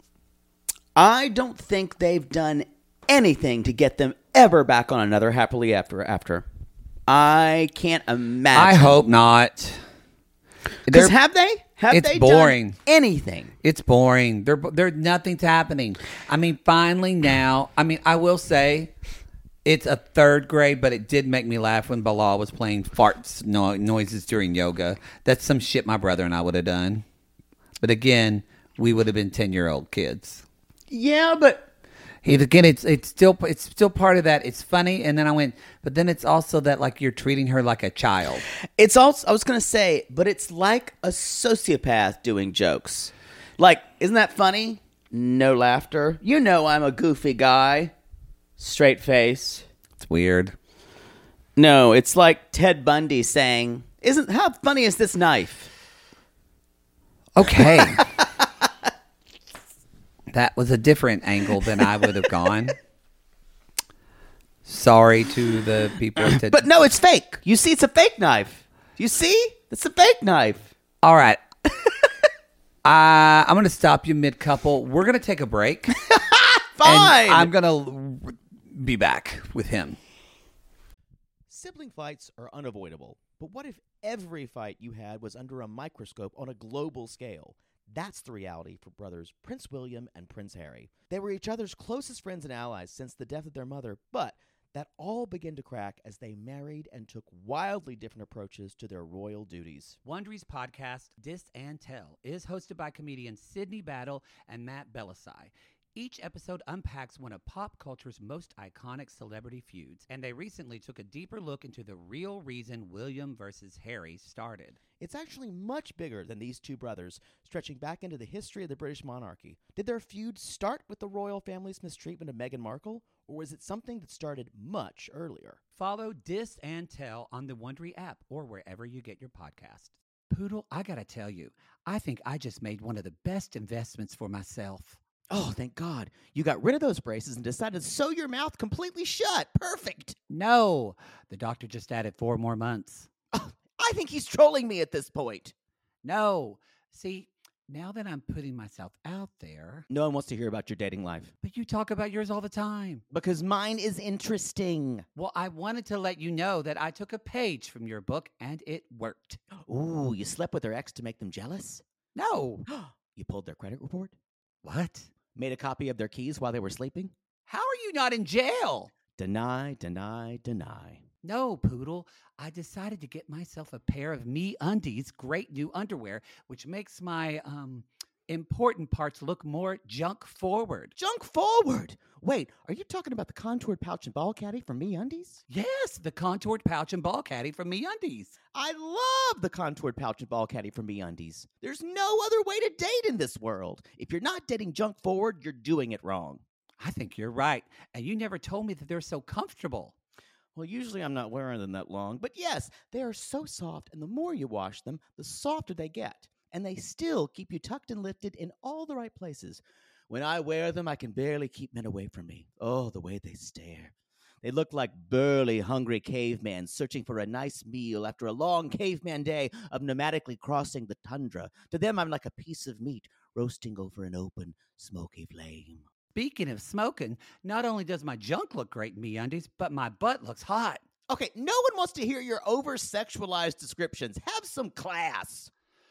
I don't think they've done anything to get them ever back on another happily after after. I can't imagine. I hope not. Because They're- have they? Have it's they boring. done anything? It's boring. There, there, nothing's happening. I mean, finally now. I mean, I will say, it's a third grade, but it did make me laugh when Bilal was playing farts no, noises during yoga. That's some shit my brother and I would have done. But again, we would have been ten year old kids. Yeah, but It, again, it's it's still it's still part of that. It's funny, and then I went, but then it's also that like you're treating her like a child. it's also, I was going to say, but it's like a sociopath doing jokes. Like, isn't that funny? No laughter. You know I'm a goofy guy. Straight face. It's weird. No, it's like Ted Bundy saying, "Isn't how funny is this knife?" Okay. That was a different angle than I would have gone. Sorry to the people. That But no, it's fake. You see, it's a fake knife. You see? It's a fake knife. All right. uh, I'm going to stop you mid-couple. We're going to take a break. Fine. And I'm going to be back with him. Sibling fights are unavoidable, but what if every fight you had was under a microscope on a global scale? That's the reality for brothers Prince William and Prince Harry. They were each other's closest friends and allies since the death of their mother, but that all began to crack as they married and took wildly different approaches to their royal duties. Wondery's podcast, Dis and Tell, is hosted by comedians Sydney Battle and Matt Belisai. Each episode unpacks one of pop culture's most iconic celebrity feuds, and they recently took a deeper look into the real reason William versus Harry started. It's actually much bigger than these two brothers, stretching back into the history of the British monarchy. Did their feud start with the royal family's mistreatment of Meghan Markle, or was it something that started much earlier? Follow Dis and Tell on the Wondery app or wherever you get your podcasts. Poodle, I gotta tell you, I think I just made one of the best investments for myself. Oh, thank God. You got rid of those braces and decided to sew your mouth completely shut. Perfect. No, the doctor just added four more months. Oh, I think he's trolling me at this point. No. See, now that I'm putting myself out there... No one wants to hear about your dating life. But you talk about yours all the time. Because mine is interesting. Well, I wanted to let you know that I took a page from your book and it worked. Ooh, you slept with their ex to make them jealous? No. You pulled their credit report? What? Made a copy of their keys while they were sleeping? How are you not in jail? Deny, deny, deny. No, Poodle. I decided to get myself a pair of MeUndies great new underwear, which makes my um important parts look more junk forward. Junk forward? Wait, are you talking about the contoured pouch and ball caddy from MeUndies? Yes, the contoured pouch and ball caddy from MeUndies. I love the contoured pouch and ball caddy from MeUndies. There's no other way to date in this world. If you're not dating junk forward, you're doing it wrong. I think you're right. And you never told me that they're so comfortable. Well, usually I'm not wearing them that long, but yes, they are so soft, and the more you wash them, the softer they get. And they still keep you tucked and lifted in all the right places. When I wear them, I can barely keep men away from me. Oh, the way they stare. They look like burly, hungry cavemen searching for a nice meal after a long caveman day of nomadically crossing the tundra. To them, I'm like a piece of meat roasting over an open, smoky flame. Speaking of smoking, not only does my junk look great in MeUndies, but my butt looks hot. Okay, no one wants to hear your over-sexualized descriptions. Have some class.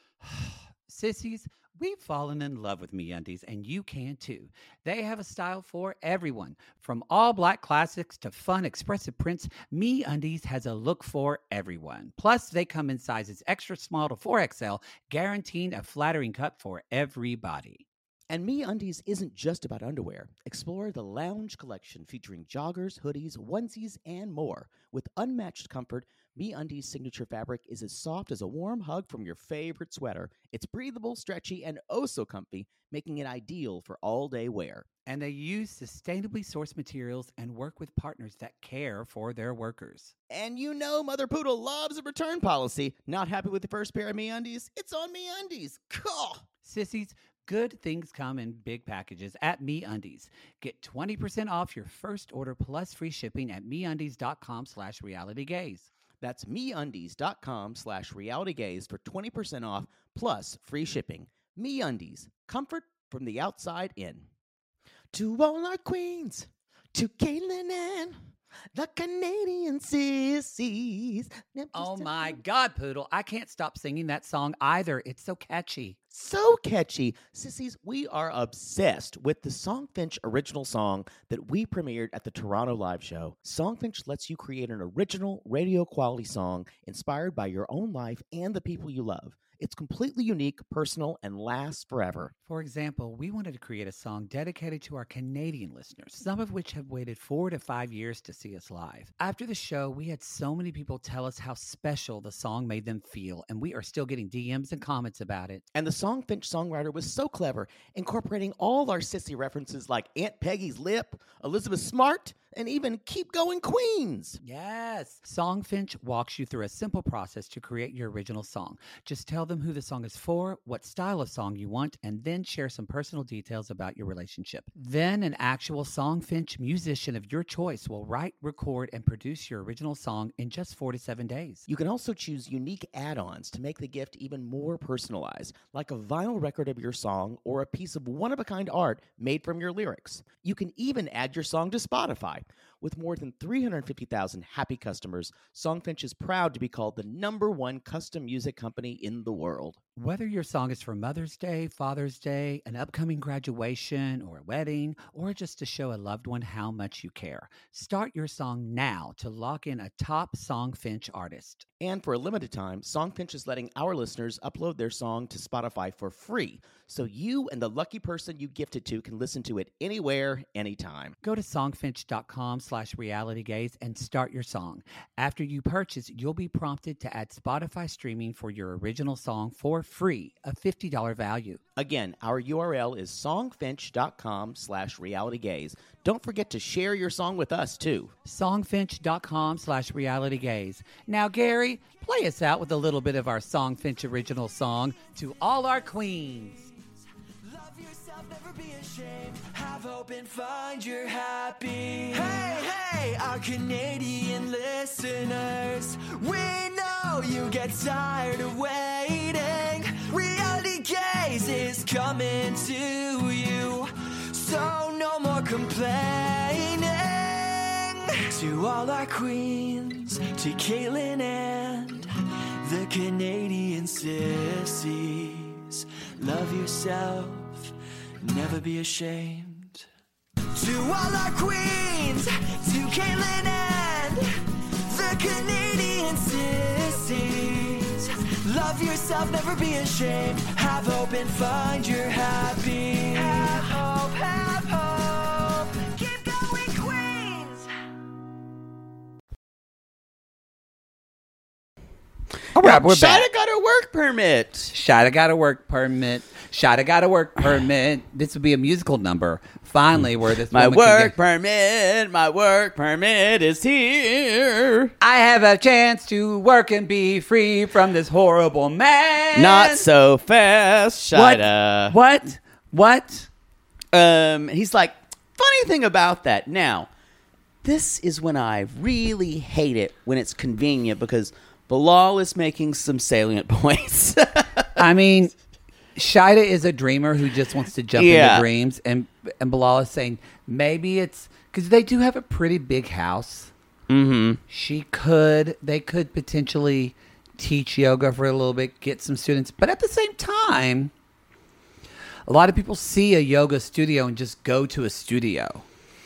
Sissies, we've fallen in love with MeUndies, and you can too. They have a style for everyone. From all black classics to fun, expressive prints, MeUndies has a look for everyone. Plus, they come in sizes extra small to four X L, guaranteeing a flattering cut for everybody. And MeUndies isn't just about underwear. Explore the Lounge collection featuring joggers, hoodies, onesies, and more. With unmatched comfort, MeUndies' signature fabric is as soft as a warm hug from your favorite sweater. It's breathable, stretchy, and oh so comfy, making it ideal for all-day wear. And they use sustainably sourced materials and work with partners that care for their workers. And you know Mother Poodle loves a return policy. Not happy with the first pair of MeUndies? It's on MeUndies. Cool. Sissies, good things come in big packages at MeUndies. Get twenty percent off your first order plus free shipping at MeUndies.com slash realitygaze. That's MeUndies.com slash realitygaze for twenty percent off plus free shipping. MeUndies, comfort from the outside in. To all our queens, to Caitlin and the Canadian sissies. Oh my God, Poodle. I can't stop singing that song either. It's so catchy. So catchy. Sissies, we are obsessed with the Songfinch original song that we premiered at the Toronto Live Show. Songfinch lets you create an original radio quality song inspired by your own life and the people you love. It's completely unique, personal, and lasts forever. For example, we wanted to create a song dedicated to our Canadian listeners, some of which have waited four to five years to see us live. After the show, we had so many people tell us how special the song made them feel, and we are still getting D Ms and comments about it. And the Songfinch songwriter was so clever, incorporating all our sissy references like Aunt Peggy's lip, Elizabeth Smart, and even Keep Going Queens. Yes. Songfinch walks you through a simple process to create your original song. Just tell them who the song is for, what style of song you want, and then share some personal details about your relationship. Then an actual Songfinch musician of your choice will write, record, and produce your original song in just four to seven days. You can also choose unique add-ons to make the gift even more personalized, like a vinyl record of your song or a piece of one-of-a-kind art made from your lyrics. You can even add your song to Spotify. With more than three hundred fifty thousand happy customers, Songfinch is proud to be called the number one custom music company in the world. Whether your song is for Mother's Day, Father's Day, an upcoming graduation, or a wedding, or just to show a loved one how much you care, start your song now to lock in a top Songfinch artist. And for a limited time, Songfinch is letting our listeners upload their song to Spotify for free, so you and the lucky person you gifted to can listen to it anywhere, anytime. Go to songfinch.com slash realitygaze and start your song. After you purchase, you'll be prompted to add Spotify streaming for your original song for free, a fifty dollars value. Again, our U R L is songfinch.com slash realitygaze. Don't forget to share your song with us, too. Songfinch.com slash realitygaze. Now, Gary, play us out with a little bit of our Songfinch original song, To All Our Queens. Love yourself, never be ashamed. Have hope and find your happy. Hey, hey, our Canadian listeners. We know you get tired of waiting. Reality Gaze is coming to you. So no more complaining. To all our queens, to Caitlin and the Canadian sissies. Love yourself, never be ashamed. To all our queens, to Caitlin and the Canadian sissies. Love yourself, never be ashamed. Have hope and find your happy. Have hope, have hope. Keep going, Queens. All right, we're back. Shida got her work permit. Shida got a work permit. Shida got a work permit. This would be a musical number. Finally, where this My woman can work get- permit, my work permit is here. I have a chance to work and be free from this horrible man. Not so fast, What? Shida. What? What? Um, he's like, funny thing about that. Now, this is when I really hate it when it's convenient because Bilal is making some salient points. I mean, Shida is a dreamer who just wants to jump Yeah. into dreams, and and Bilal is saying maybe it's because they do have a pretty big house. Mm-hmm. She could, they could potentially teach yoga for a little bit, get some students, but at the same time, a lot of people see a yoga studio and just go to a studio.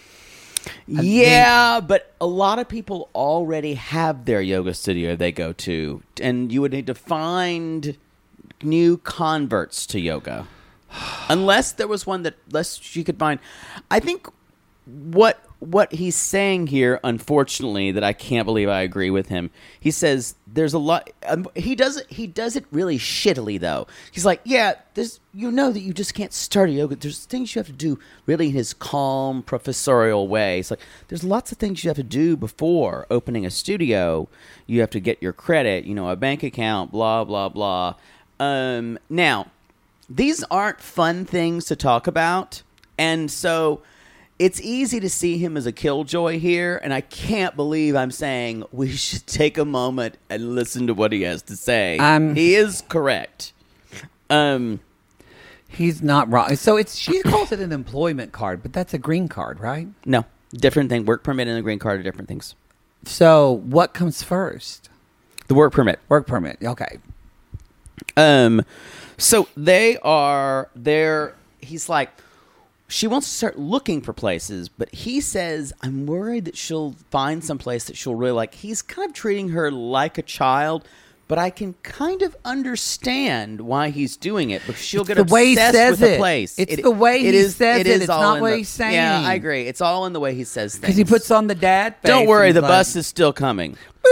Yeah, but a lot of people already have their yoga studio they go to, and you would need to find new converts to yoga. Unless there was one that less you could find. I think what what he's saying here, unfortunately, that I can't believe I agree with him. He says there's a lot. Um, he does it. He does it really shittily, though. He's like, yeah, there's you know that you just can't start a yoga. There's things you have to do really in his calm, professorial way. It's like there's lots of things you have to do before opening a studio. You have to get your credit, you know, a bank account, blah blah blah. Um, now, these aren't fun things to talk about, and so it's easy to see him as a killjoy here, and I can't believe I'm saying we should take a moment and listen to what he has to say. Um, he is correct. Um, He's not wrong. So it's she calls it an employment card, but that's a green card, right? no, different thing. Work permit and a green card are different things. So what comes first? The work permit. Work permit. Okay. Um, so they are there. He's like, she wants to start looking for places, but he says, I'm worried that she'll find some place that she'll really like. He's kind of treating her like a child, but I can kind of understand why he's doing it because she'll It's get the way he obsessed says with the it. place. It's the way he says it. It's all not in what the- he's saying. Yeah, I agree. It's all in the way he says things. Because he puts on the dad face. Don't worry, and the he's bus like- is still coming.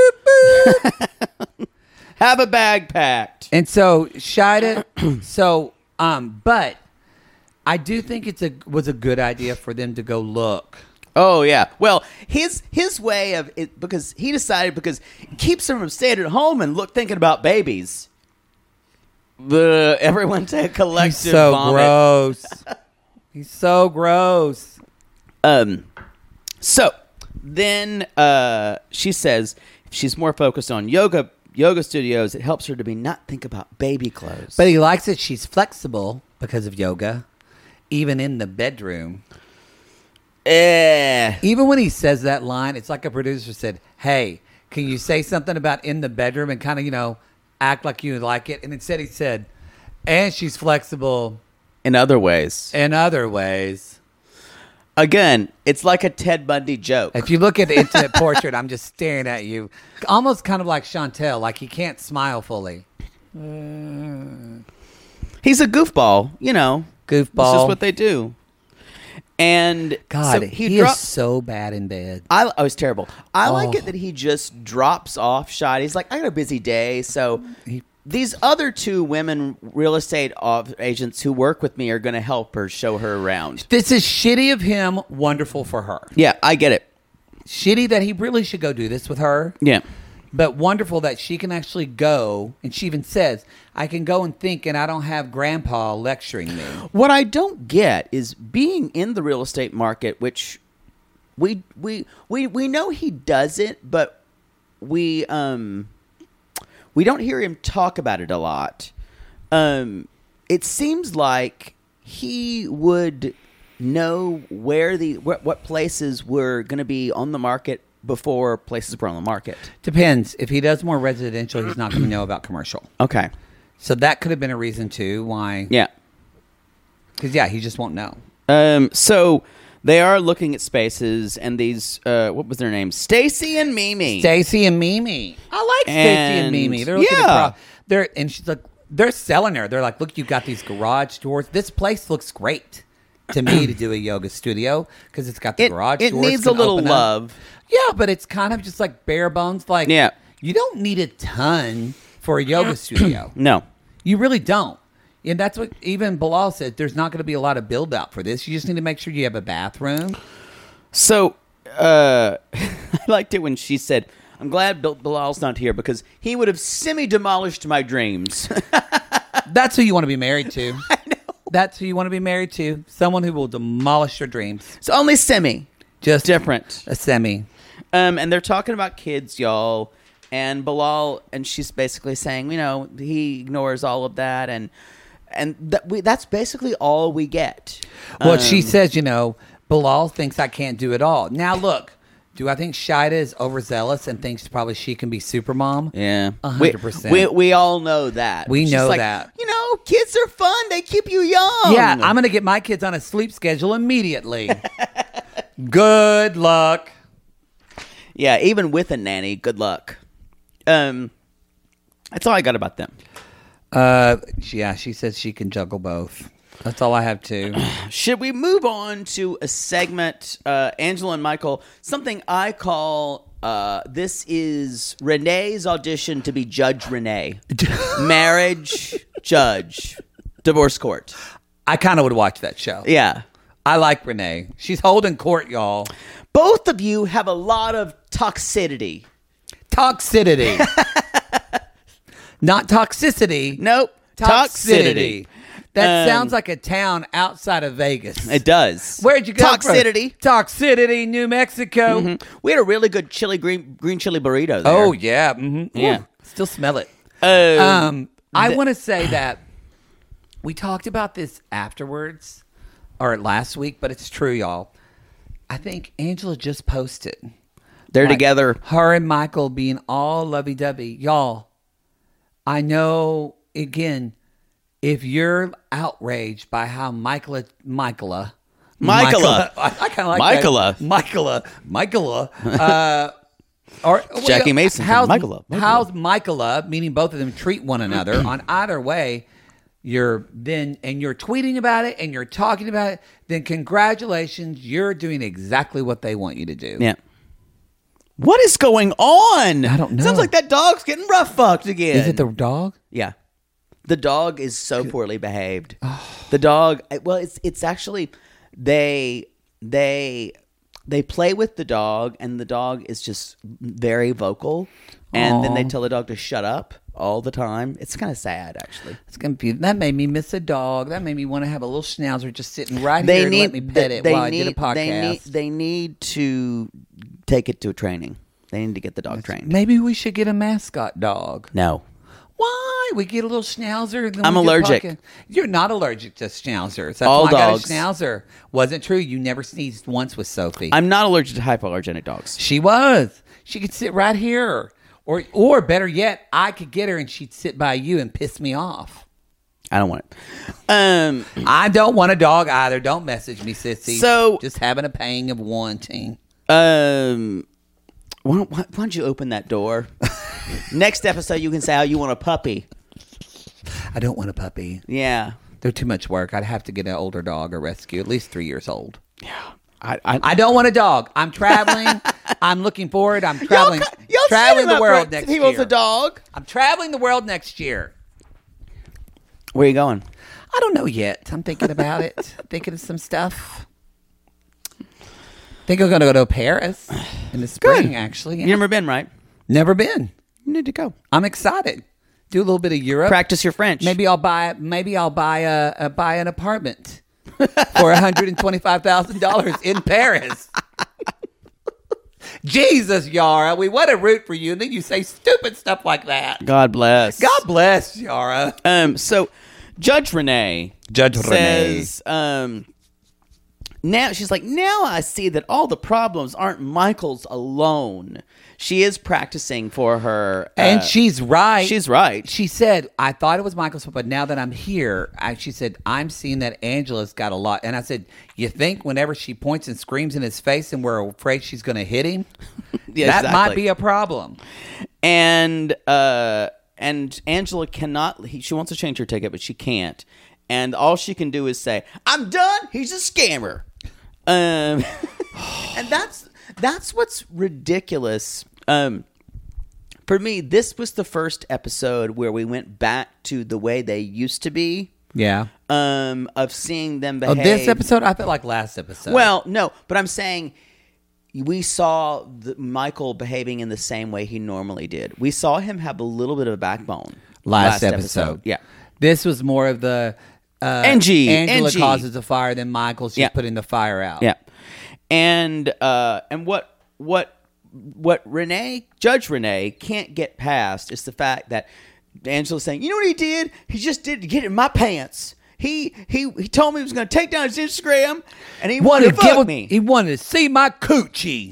Have a bag packed. And so Shida, so um, but I do think it's a was a good idea for them to go look Oh yeah. Well, his his way of it because he decided because it keeps him from staying at home and look thinking about babies. The everyone take a collective He's so vomit. gross. He's so gross. Um. So then uh, she says if she's more focused on yoga yoga studios, it helps her to be not think about baby clothes. But he likes that she's flexible because of yoga, even in the bedroom. Eh. Even when he says that line, it's like a producer said, hey, can you say something about in the bedroom and kind of, you know, act like you like it? And instead he said, and she's flexible In other ways. in other ways. Again, it's like a Ted Bundy joke. If you look at the intimate portrait, I'm just staring at you. Almost kind of like Chantel, like he can't smile fully. He's a goofball, you know. Goofball. It's just what they do. And God, so he, dro- is so bad in bed. I, I was terrible. I like Oh. it that he just drops off shot. He's like, I got a busy day, so He- these other two women real estate of- agents who work with me are going to help her show her around. This is shitty of him, wonderful for her. Yeah, I get it. Shitty that he really should go do this with her. Yeah. But wonderful that she can actually go, and she even says, I can go and think, and I don't have grandpa lecturing me. What I don't get is being in the real estate market, which we we we we know he does it, but we um we don't hear him talk about it a lot. Um, it seems like he would know where the what, what places were going to be on the market before places were on the market. Depends. If he does more residential, he's not going to know about commercial. Okay. So that could have been a reason, too, why. Yeah. Because, yeah, he just won't know. Um, so they are looking at spaces, and these, uh, what was their name? Stacy and Mimi. Stacy and Mimi. I like Stacy and And- Mimi. They're looking yeah. at pro- they're and she's like, they're selling her. They're like, look, you've got these garage doors. This place looks great to me to do a yoga studio because it's got the It, garage it doors. needs a can little open up. love. Yeah, but it's kind of just like bare bones. Like, Yeah. you don't need a ton for a yoga studio. No. You really don't. And that's what even Bilal said. There's not going to be a lot of build out for this. You just need to make sure you have a bathroom. So, uh, I liked it when she said, I'm glad Bil- Bilal's not here because he would have semi-demolished my dreams. That's who you want to be married to. I know. That's who you want to be married to. Someone who will demolish your dreams. It's only semi. Just Different. a semi. Um, and they're talking about kids, y'all. And Bilal, and she's basically saying, you know, he ignores all of that. And and that we, that's basically all we get. Well, she Um, says, you know, Bilal thinks I can't do it all. Now, look, do I think Shida is overzealous and thinks probably she can be super mom? Yeah. A We, hundred percent. we, we all know that. We She's know like, that. You know, kids are fun. They keep you young. Yeah, I'm going to get my kids on a sleep schedule immediately. Good luck. Yeah, even with a nanny, good luck. Um, that's all I got about them. Uh, yeah, she says she can juggle both. That's all I have too. Should we move on to a segment, uh, Angela and Michael, something I call, uh, this is Renee's audition to be Judge Renee. Marriage, judge, divorce court. I kind of would watch that show. Yeah. I like Renee. She's holding court, y'all. Both of you have a lot of toxicity. Toxicity. Not toxicity. Nope. Toxicity. That Um, sounds like a town outside of Vegas. It does. Where'd you go? Toxicity. From? Toxicity, New Mexico. Mhm. We had a really good chili green green chili burrito there. Oh, yeah. Mm-hmm. Yeah. Ooh, still smell it. Uh, Um, I th- want to say that we talked about this afterwards or last week, but it's true, y'all. I think Angela just posted. They're like, together. Her and Michael being all lovey-dovey. Y'all, I know, again, if you're outraged by how Michaela, Michaela, Michaela. I, I kind of like Michaela. that. Michaela, Michaela, uh, or Jackie Mason from How's Michaela. Michaela. How's Michaela? Meaning both of them treat one another. On either way, you're then and you're tweeting about it and you're talking about it. Then congratulations, you're doing exactly what they want you to do. Yeah. What is going on? I don't know. Sounds like that dog's getting rough fucked again. Is it the dog? Yeah. The dog is so poorly behaved. The dog, well, it's it's actually they they they play with the dog, and the dog is just very vocal. And Aww. Then they tell the dog to shut up all the time. It's kind of sad, actually. It's gonna be that made me miss a dog. That made me want to have a little schnauzer just sitting right they here need, and let me pet they, it they while need, I did a podcast. They need, they need to take it to a training. They need to get the dog That's, trained. Maybe we should get a mascot dog. No. Why? We get a little schnauzer. And then I'm we allergic. Podcast. You're not allergic to schnauzers. That's All why dogs. I got a schnauzer. Wasn't true. You never sneezed once with Sophie. I'm not allergic to hypoallergenic dogs. She was. She could sit right here. Or, or better yet, I could get her and she'd sit by you and piss me off. I don't want it. Um, I don't want a dog either. Don't message me, sissy. So, just having a pang of wanting. Um, why, why, why don't you open that door? Next episode, you can say how you want a puppy. I don't want a puppy. Yeah. They're too much work. I'd have to get an older dog or rescue, at least three years old. Yeah. I, I, I don't want a dog. I'm traveling. I'm looking forward. I'm traveling. Y'all, y'all traveling the world next he year. He wants a dog. I'm traveling the world next year. Where are you going? I don't know yet. I'm thinking about it. thinking of some stuff. Think I'm going to go to Paris in the spring, Good. actually. You've never been, right? Never been. You need to go. I'm excited. Do a little bit of Europe. Practice your French. Maybe I'll buy. Maybe I'll buy a, a buy an apartment for one hundred and twenty-five thousand dollars in Paris. Jesus, Yara, we want to root for you, and then you say stupid stuff like that. God bless. God bless, Yara. Um. So, Judge Renee. Judge says, Renee. Um. Now she's like, now I see that all the problems aren't Michael's alone. She is practicing for her. Uh, and she's right. She's right. She said, I thought it was Michael's fault, but now that I'm here, I, she said, I'm seeing that Angela's got a lot. And I said, you think whenever she points and screams in his face and we're afraid she's going to hit him? Yeah, that exactly. might be a problem. And uh, and Angela cannot, he, she wants to change her ticket, but she can't. And all she can do is say, I'm done. He's a scammer. Um, and that's that's what's ridiculous. Um, for me, this was the first episode where we went back to the way they used to be. Yeah. Um, of seeing them behave. Oh, this episode? I felt like last episode. Well, no, but I'm saying we saw the, Michael behaving in the same way he normally did. We saw him have a little bit of a backbone last, last episode. episode. Yeah. This was more of the uh, Angie, Angela Angie. causes the fire, then Michael's just Yeah. putting the fire out. Yeah. And uh, and what what what Renee, Judge Renee, can't get past is the fact that Angela's saying, you know what he did? He just did to get in my pants. He he he told me he was going to take down his Instagram, and he wanted, wanted to fuck give, me. He wanted to see my coochie.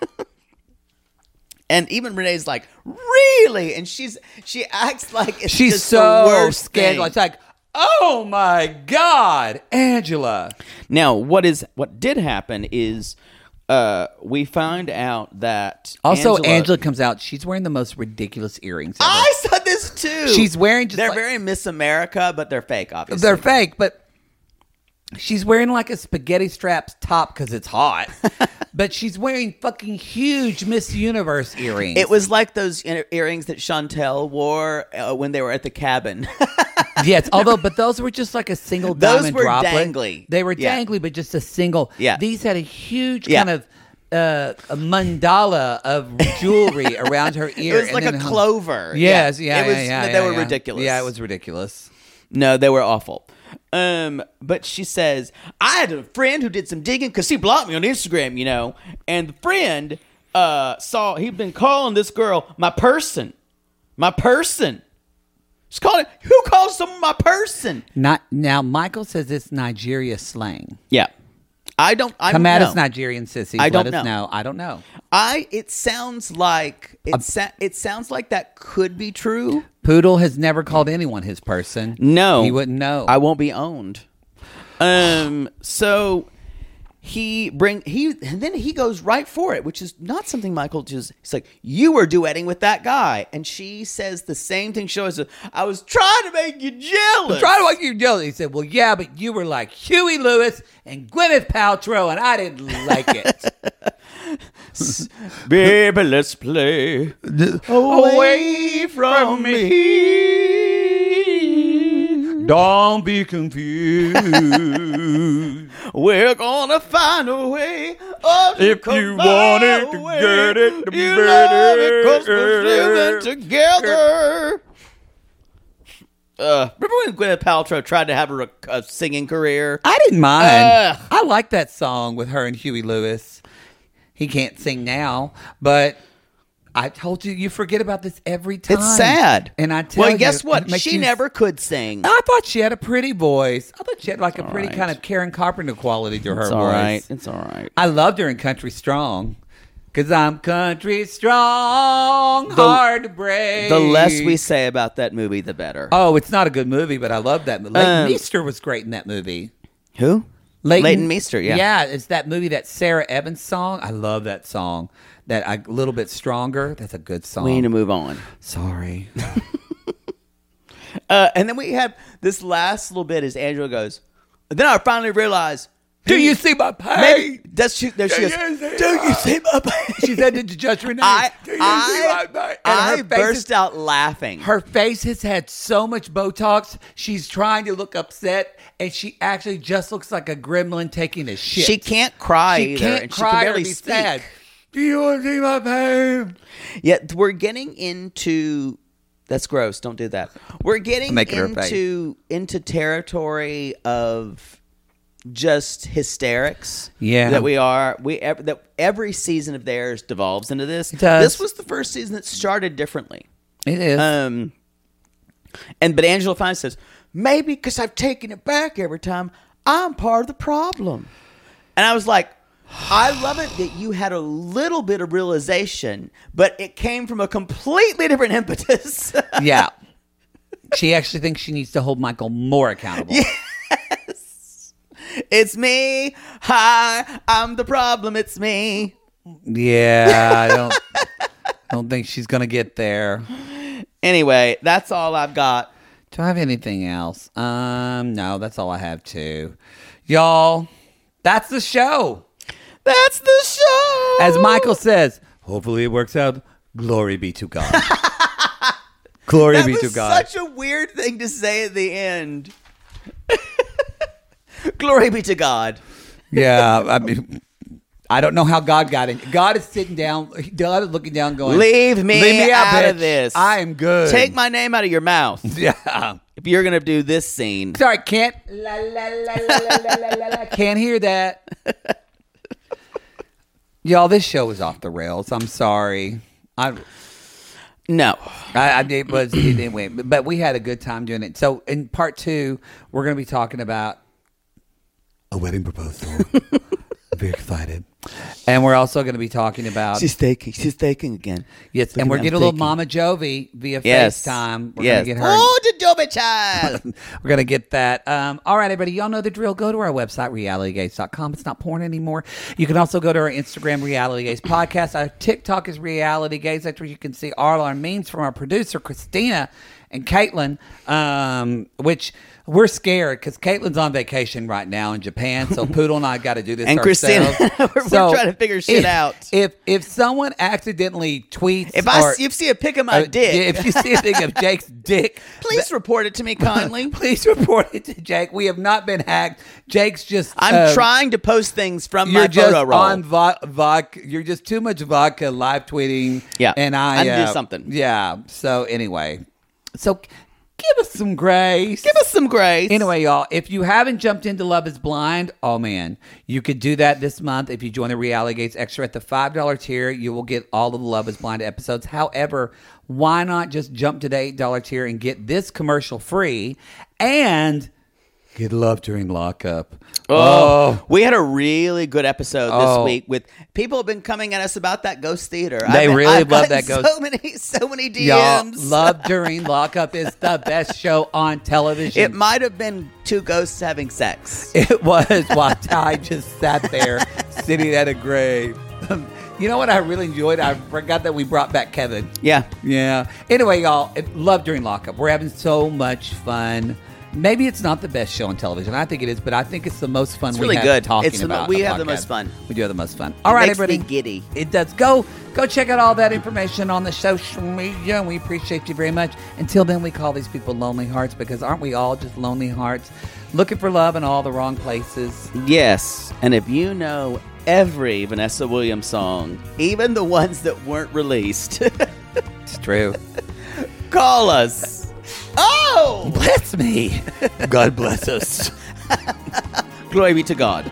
And even Renee's like, really? And she's she acts like it's She's just so the worst scared. thing. It's like, oh my God, Angela. Now, what is what did happen is uh, we find out that Also, Angela, Angela comes out. She's wearing the most ridiculous earrings ever. I saw this too. She's wearing just they're like- very Miss America, but they're fake, obviously. They're fake, but she's wearing like a spaghetti straps top because it's hot. But she's wearing fucking huge Miss Universe earrings. It was like those ear- earrings that Chantel wore uh, when they were at the cabin. Yes, although, but those were just like a single Those diamond were droplet. dangly. They were Yeah. dangly, but just a single. Yeah. These had a huge Yeah. kind of uh, a mandala of jewelry around her ear. It was and like then a hung- clover. Yes, yeah, It was, yeah, yeah, They yeah, were yeah. ridiculous. Yeah, it was ridiculous. No, they were awful. Um, but she says, I had a friend who did some digging because he blocked me on Instagram, you know, and the friend uh, saw he'd been calling this girl my person, my person. She's calling, who calls someone my person? Not now. Michael says it's Nigeria slang. Yeah, I don't. I Come don't at know. us, Nigerian sissies. I don't Let us know. know. I don't know. I. It sounds like it. Sa- it sounds like that could be true. Poodle has never called anyone his person. No, he wouldn't know. I won't be owned. Um. So he bring he and then he goes right for it, which is not something Michael just. He's like, you were duetting with that guy, and she says the same thing. She always says, I was trying to make you jealous. Try to make you jealous. He said, well, yeah, but you were like Huey Lewis and Gwyneth Paltrow, and I didn't like it. Baby, let's play away from me. Don't be confused. We're gonna find a way Oh, If you want it to get it, to you get love it, it. 'cause we're living together. Uh, remember when Gwyneth Paltrow tried to have a, a singing career? I didn't mind. Ugh. I like that song with her and Huey Lewis. He can't sing now, but I told you, you forget about this every time. It's sad. And I tell well, you, guess what? it makes She you- never could sing. I thought she had a pretty voice. I thought she had like a all pretty right. kind of Karen Carpenter quality to her It's voice. all right. It's all right. I loved her in Country Strong. Because I'm country strong, The- hard to break. The less we say about that movie, the better. Oh, it's not a good movie, but I love that movie. Leighton Um, Meester was great in that movie. Who? Leighton Meester, yeah. Yeah, it's that movie, that Sarah Evans song. I love that song. That A Little Bit Stronger. That's a good song. We need to move on. Sorry. Uh, and then we have this last little bit as Angela goes, then I finally realized, Do you see my pain? maybe, does she, there she Do goes, you see do my- you see my pain? She said, did you judge her name? I, Do you see I, my pain? And I her face burst is- out laughing. Her face has had so much Botox. She's trying to look upset, and she actually just looks like a gremlin taking a shit. She can't cry She either, can't and she cry can or barely be speak. sad. Do you want to see my pain? Yet we're getting into that's gross. Don't do that. We're getting I'm making her pay. into into territory of just hysterics. Yeah. that we are. We ev- that every season of theirs devolves into this. It does. This was the first season that started differently. It is. Um, and but Angela finally says, maybe because I've taken it back every time, I'm part of the problem. And I was like, I love it that you had a little bit of realization, but it came from a completely different impetus. Yeah. She actually thinks she needs to hold Michael more accountable. Yes. It's me. Hi, I'm the problem. It's me. Yeah, I don't don't think she's gonna get there. Anyway, that's all I've got. Do I have anything else? Um, no, that's all I have too. Y'all, that's the show. That's the show. As Michael says, hopefully it works out. Glory be to God. Glory That be was to God. such a weird thing to say at the end. Glory be to God. Yeah, I mean, I don't know how God got in. God is sitting down. God is looking down, going, Leave me, Leave me out, out bitch. of this. I am good. Take my name out of your mouth. Yeah. If you're going to do this scene. Sorry, can't. La, la, la, la, la, la, la, la, can't hear that. Y'all, this show is off the rails. I'm sorry. I. No. I, I it was it, it went, but we had a good time doing it. So in part two, we're going to be talking about a wedding proposal. I'm very excited, and we're also going to be talking about She's taking. She's taking again. yes, Look and at we're me, getting I'm a little taking. Mama Jovi via Yes. FaceTime. We're yes. going to get her. Oh, the Joby child. We're going to get that. Um, all right, everybody. Y'all know the drill. Go to our website, reality gaze dot com. It's not porn anymore. You can also go to our Instagram, Reality Gaze Podcast. Our TikTok is Reality Gaze. That's where you can see all our memes from our producer, Christina and Caitlin, um, which we're scared because Caitlin's on vacation right now in Japan. So Poodle and I got to do this And Christina, ourselves. we're- we're So trying to figure shit if- out. If if someone accidentally tweets If I or, see, if you see a pic of my uh, dick, yeah, if you see a thing of Jake's dick, please report it to me kindly. please report it to Jake. We have not been hacked. Jake's just. I'm uh, trying to post things from You're my just photo roll. on vo- vodka. You're just too much vodka live tweeting. Yeah. and I I need to do uh, something. Yeah. So anyway, so give us some grace. Give us some grace. Anyway, y'all, if you haven't jumped into Love is Blind, oh man, you could do that this month if you join the Reality Gates Extra at the five dollar tier. You will get all of the Love is Blind episodes. However, why not just jump to the eight dollar tier and get this commercial free and get love during lockup? Oh, we had a really good episode this Oh. week with people have been coming at us about that Ghost Theater. They I've- really I've love gotten that Ghost- So many, so many D Y'all, Ms. Love During Lockup is the best show on television. It might have been two ghosts having sex. It was while Ty just sat there sitting at a grave. You know what I really enjoyed? I forgot that we brought back Kevin. Yeah. Yeah. Anyway, y'all, it, Love During Lockup. We're having so much fun. Maybe it's not the best show on television. I think it is, but I think it's the most fun It's we really have good. talking It's the mo- about. we the have the podcast. most fun. We do have the most fun. All It right, makes me everybody. giddy. It does. Go go check out all that information on the social media. We appreciate you very much. Until then, we call these people lonely hearts because aren't we all just lonely hearts looking for love in all the wrong places? Yes. And if you know every Vanessa Williams song, even the ones that weren't released. It's true. Call us. Oh! Bless me. God bless us. Glory be to God.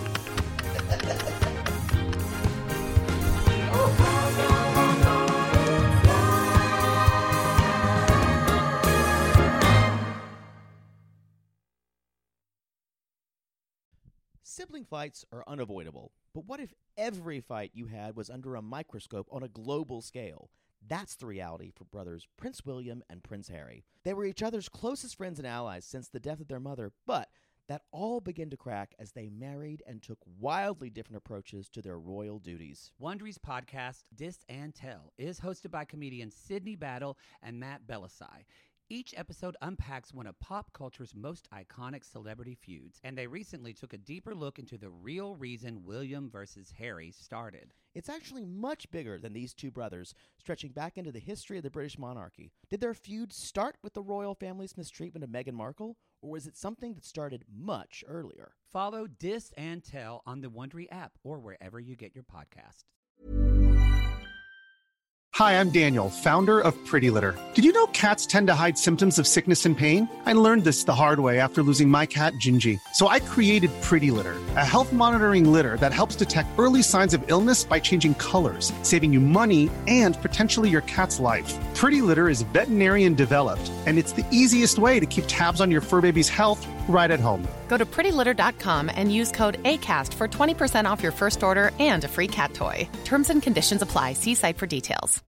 Sibling fights are unavoidable, but what if every fight you had was under a microscope on a global scale? That's the reality for brothers Prince William and Prince Harry. They were each other's closest friends and allies since the death of their mother, but that all began to crack as they married and took wildly different approaches to their royal duties. Wondery's podcast, Dis and Tell, is hosted by comedians Sydney Battle and Matt Belisai. Each episode unpacks one of pop culture's most iconic celebrity feuds, and they recently took a deeper look into the real reason William versus Harry started. It's actually much bigger than these two brothers, stretching back into the history of the British monarchy. Did their feud start with the royal family's mistreatment of Meghan Markle, or was it something that started much earlier? Follow Dis and Tell on the Wondery app or wherever you get your podcasts. Hi, I'm Daniel, founder of Pretty Litter. Did you know cats tend to hide symptoms of sickness and pain? I learned this the hard way after losing my cat, Gingy. So I created Pretty Litter, a health monitoring litter that helps detect early signs of illness by changing colors, saving you money and potentially your cat's life. Pretty Litter is veterinarian developed, and it's the easiest way to keep tabs on your fur baby's health right at home. Go to pretty litter dot com and use code ACAST for twenty percent off your first order and a free cat toy. Terms and conditions apply. See site for details.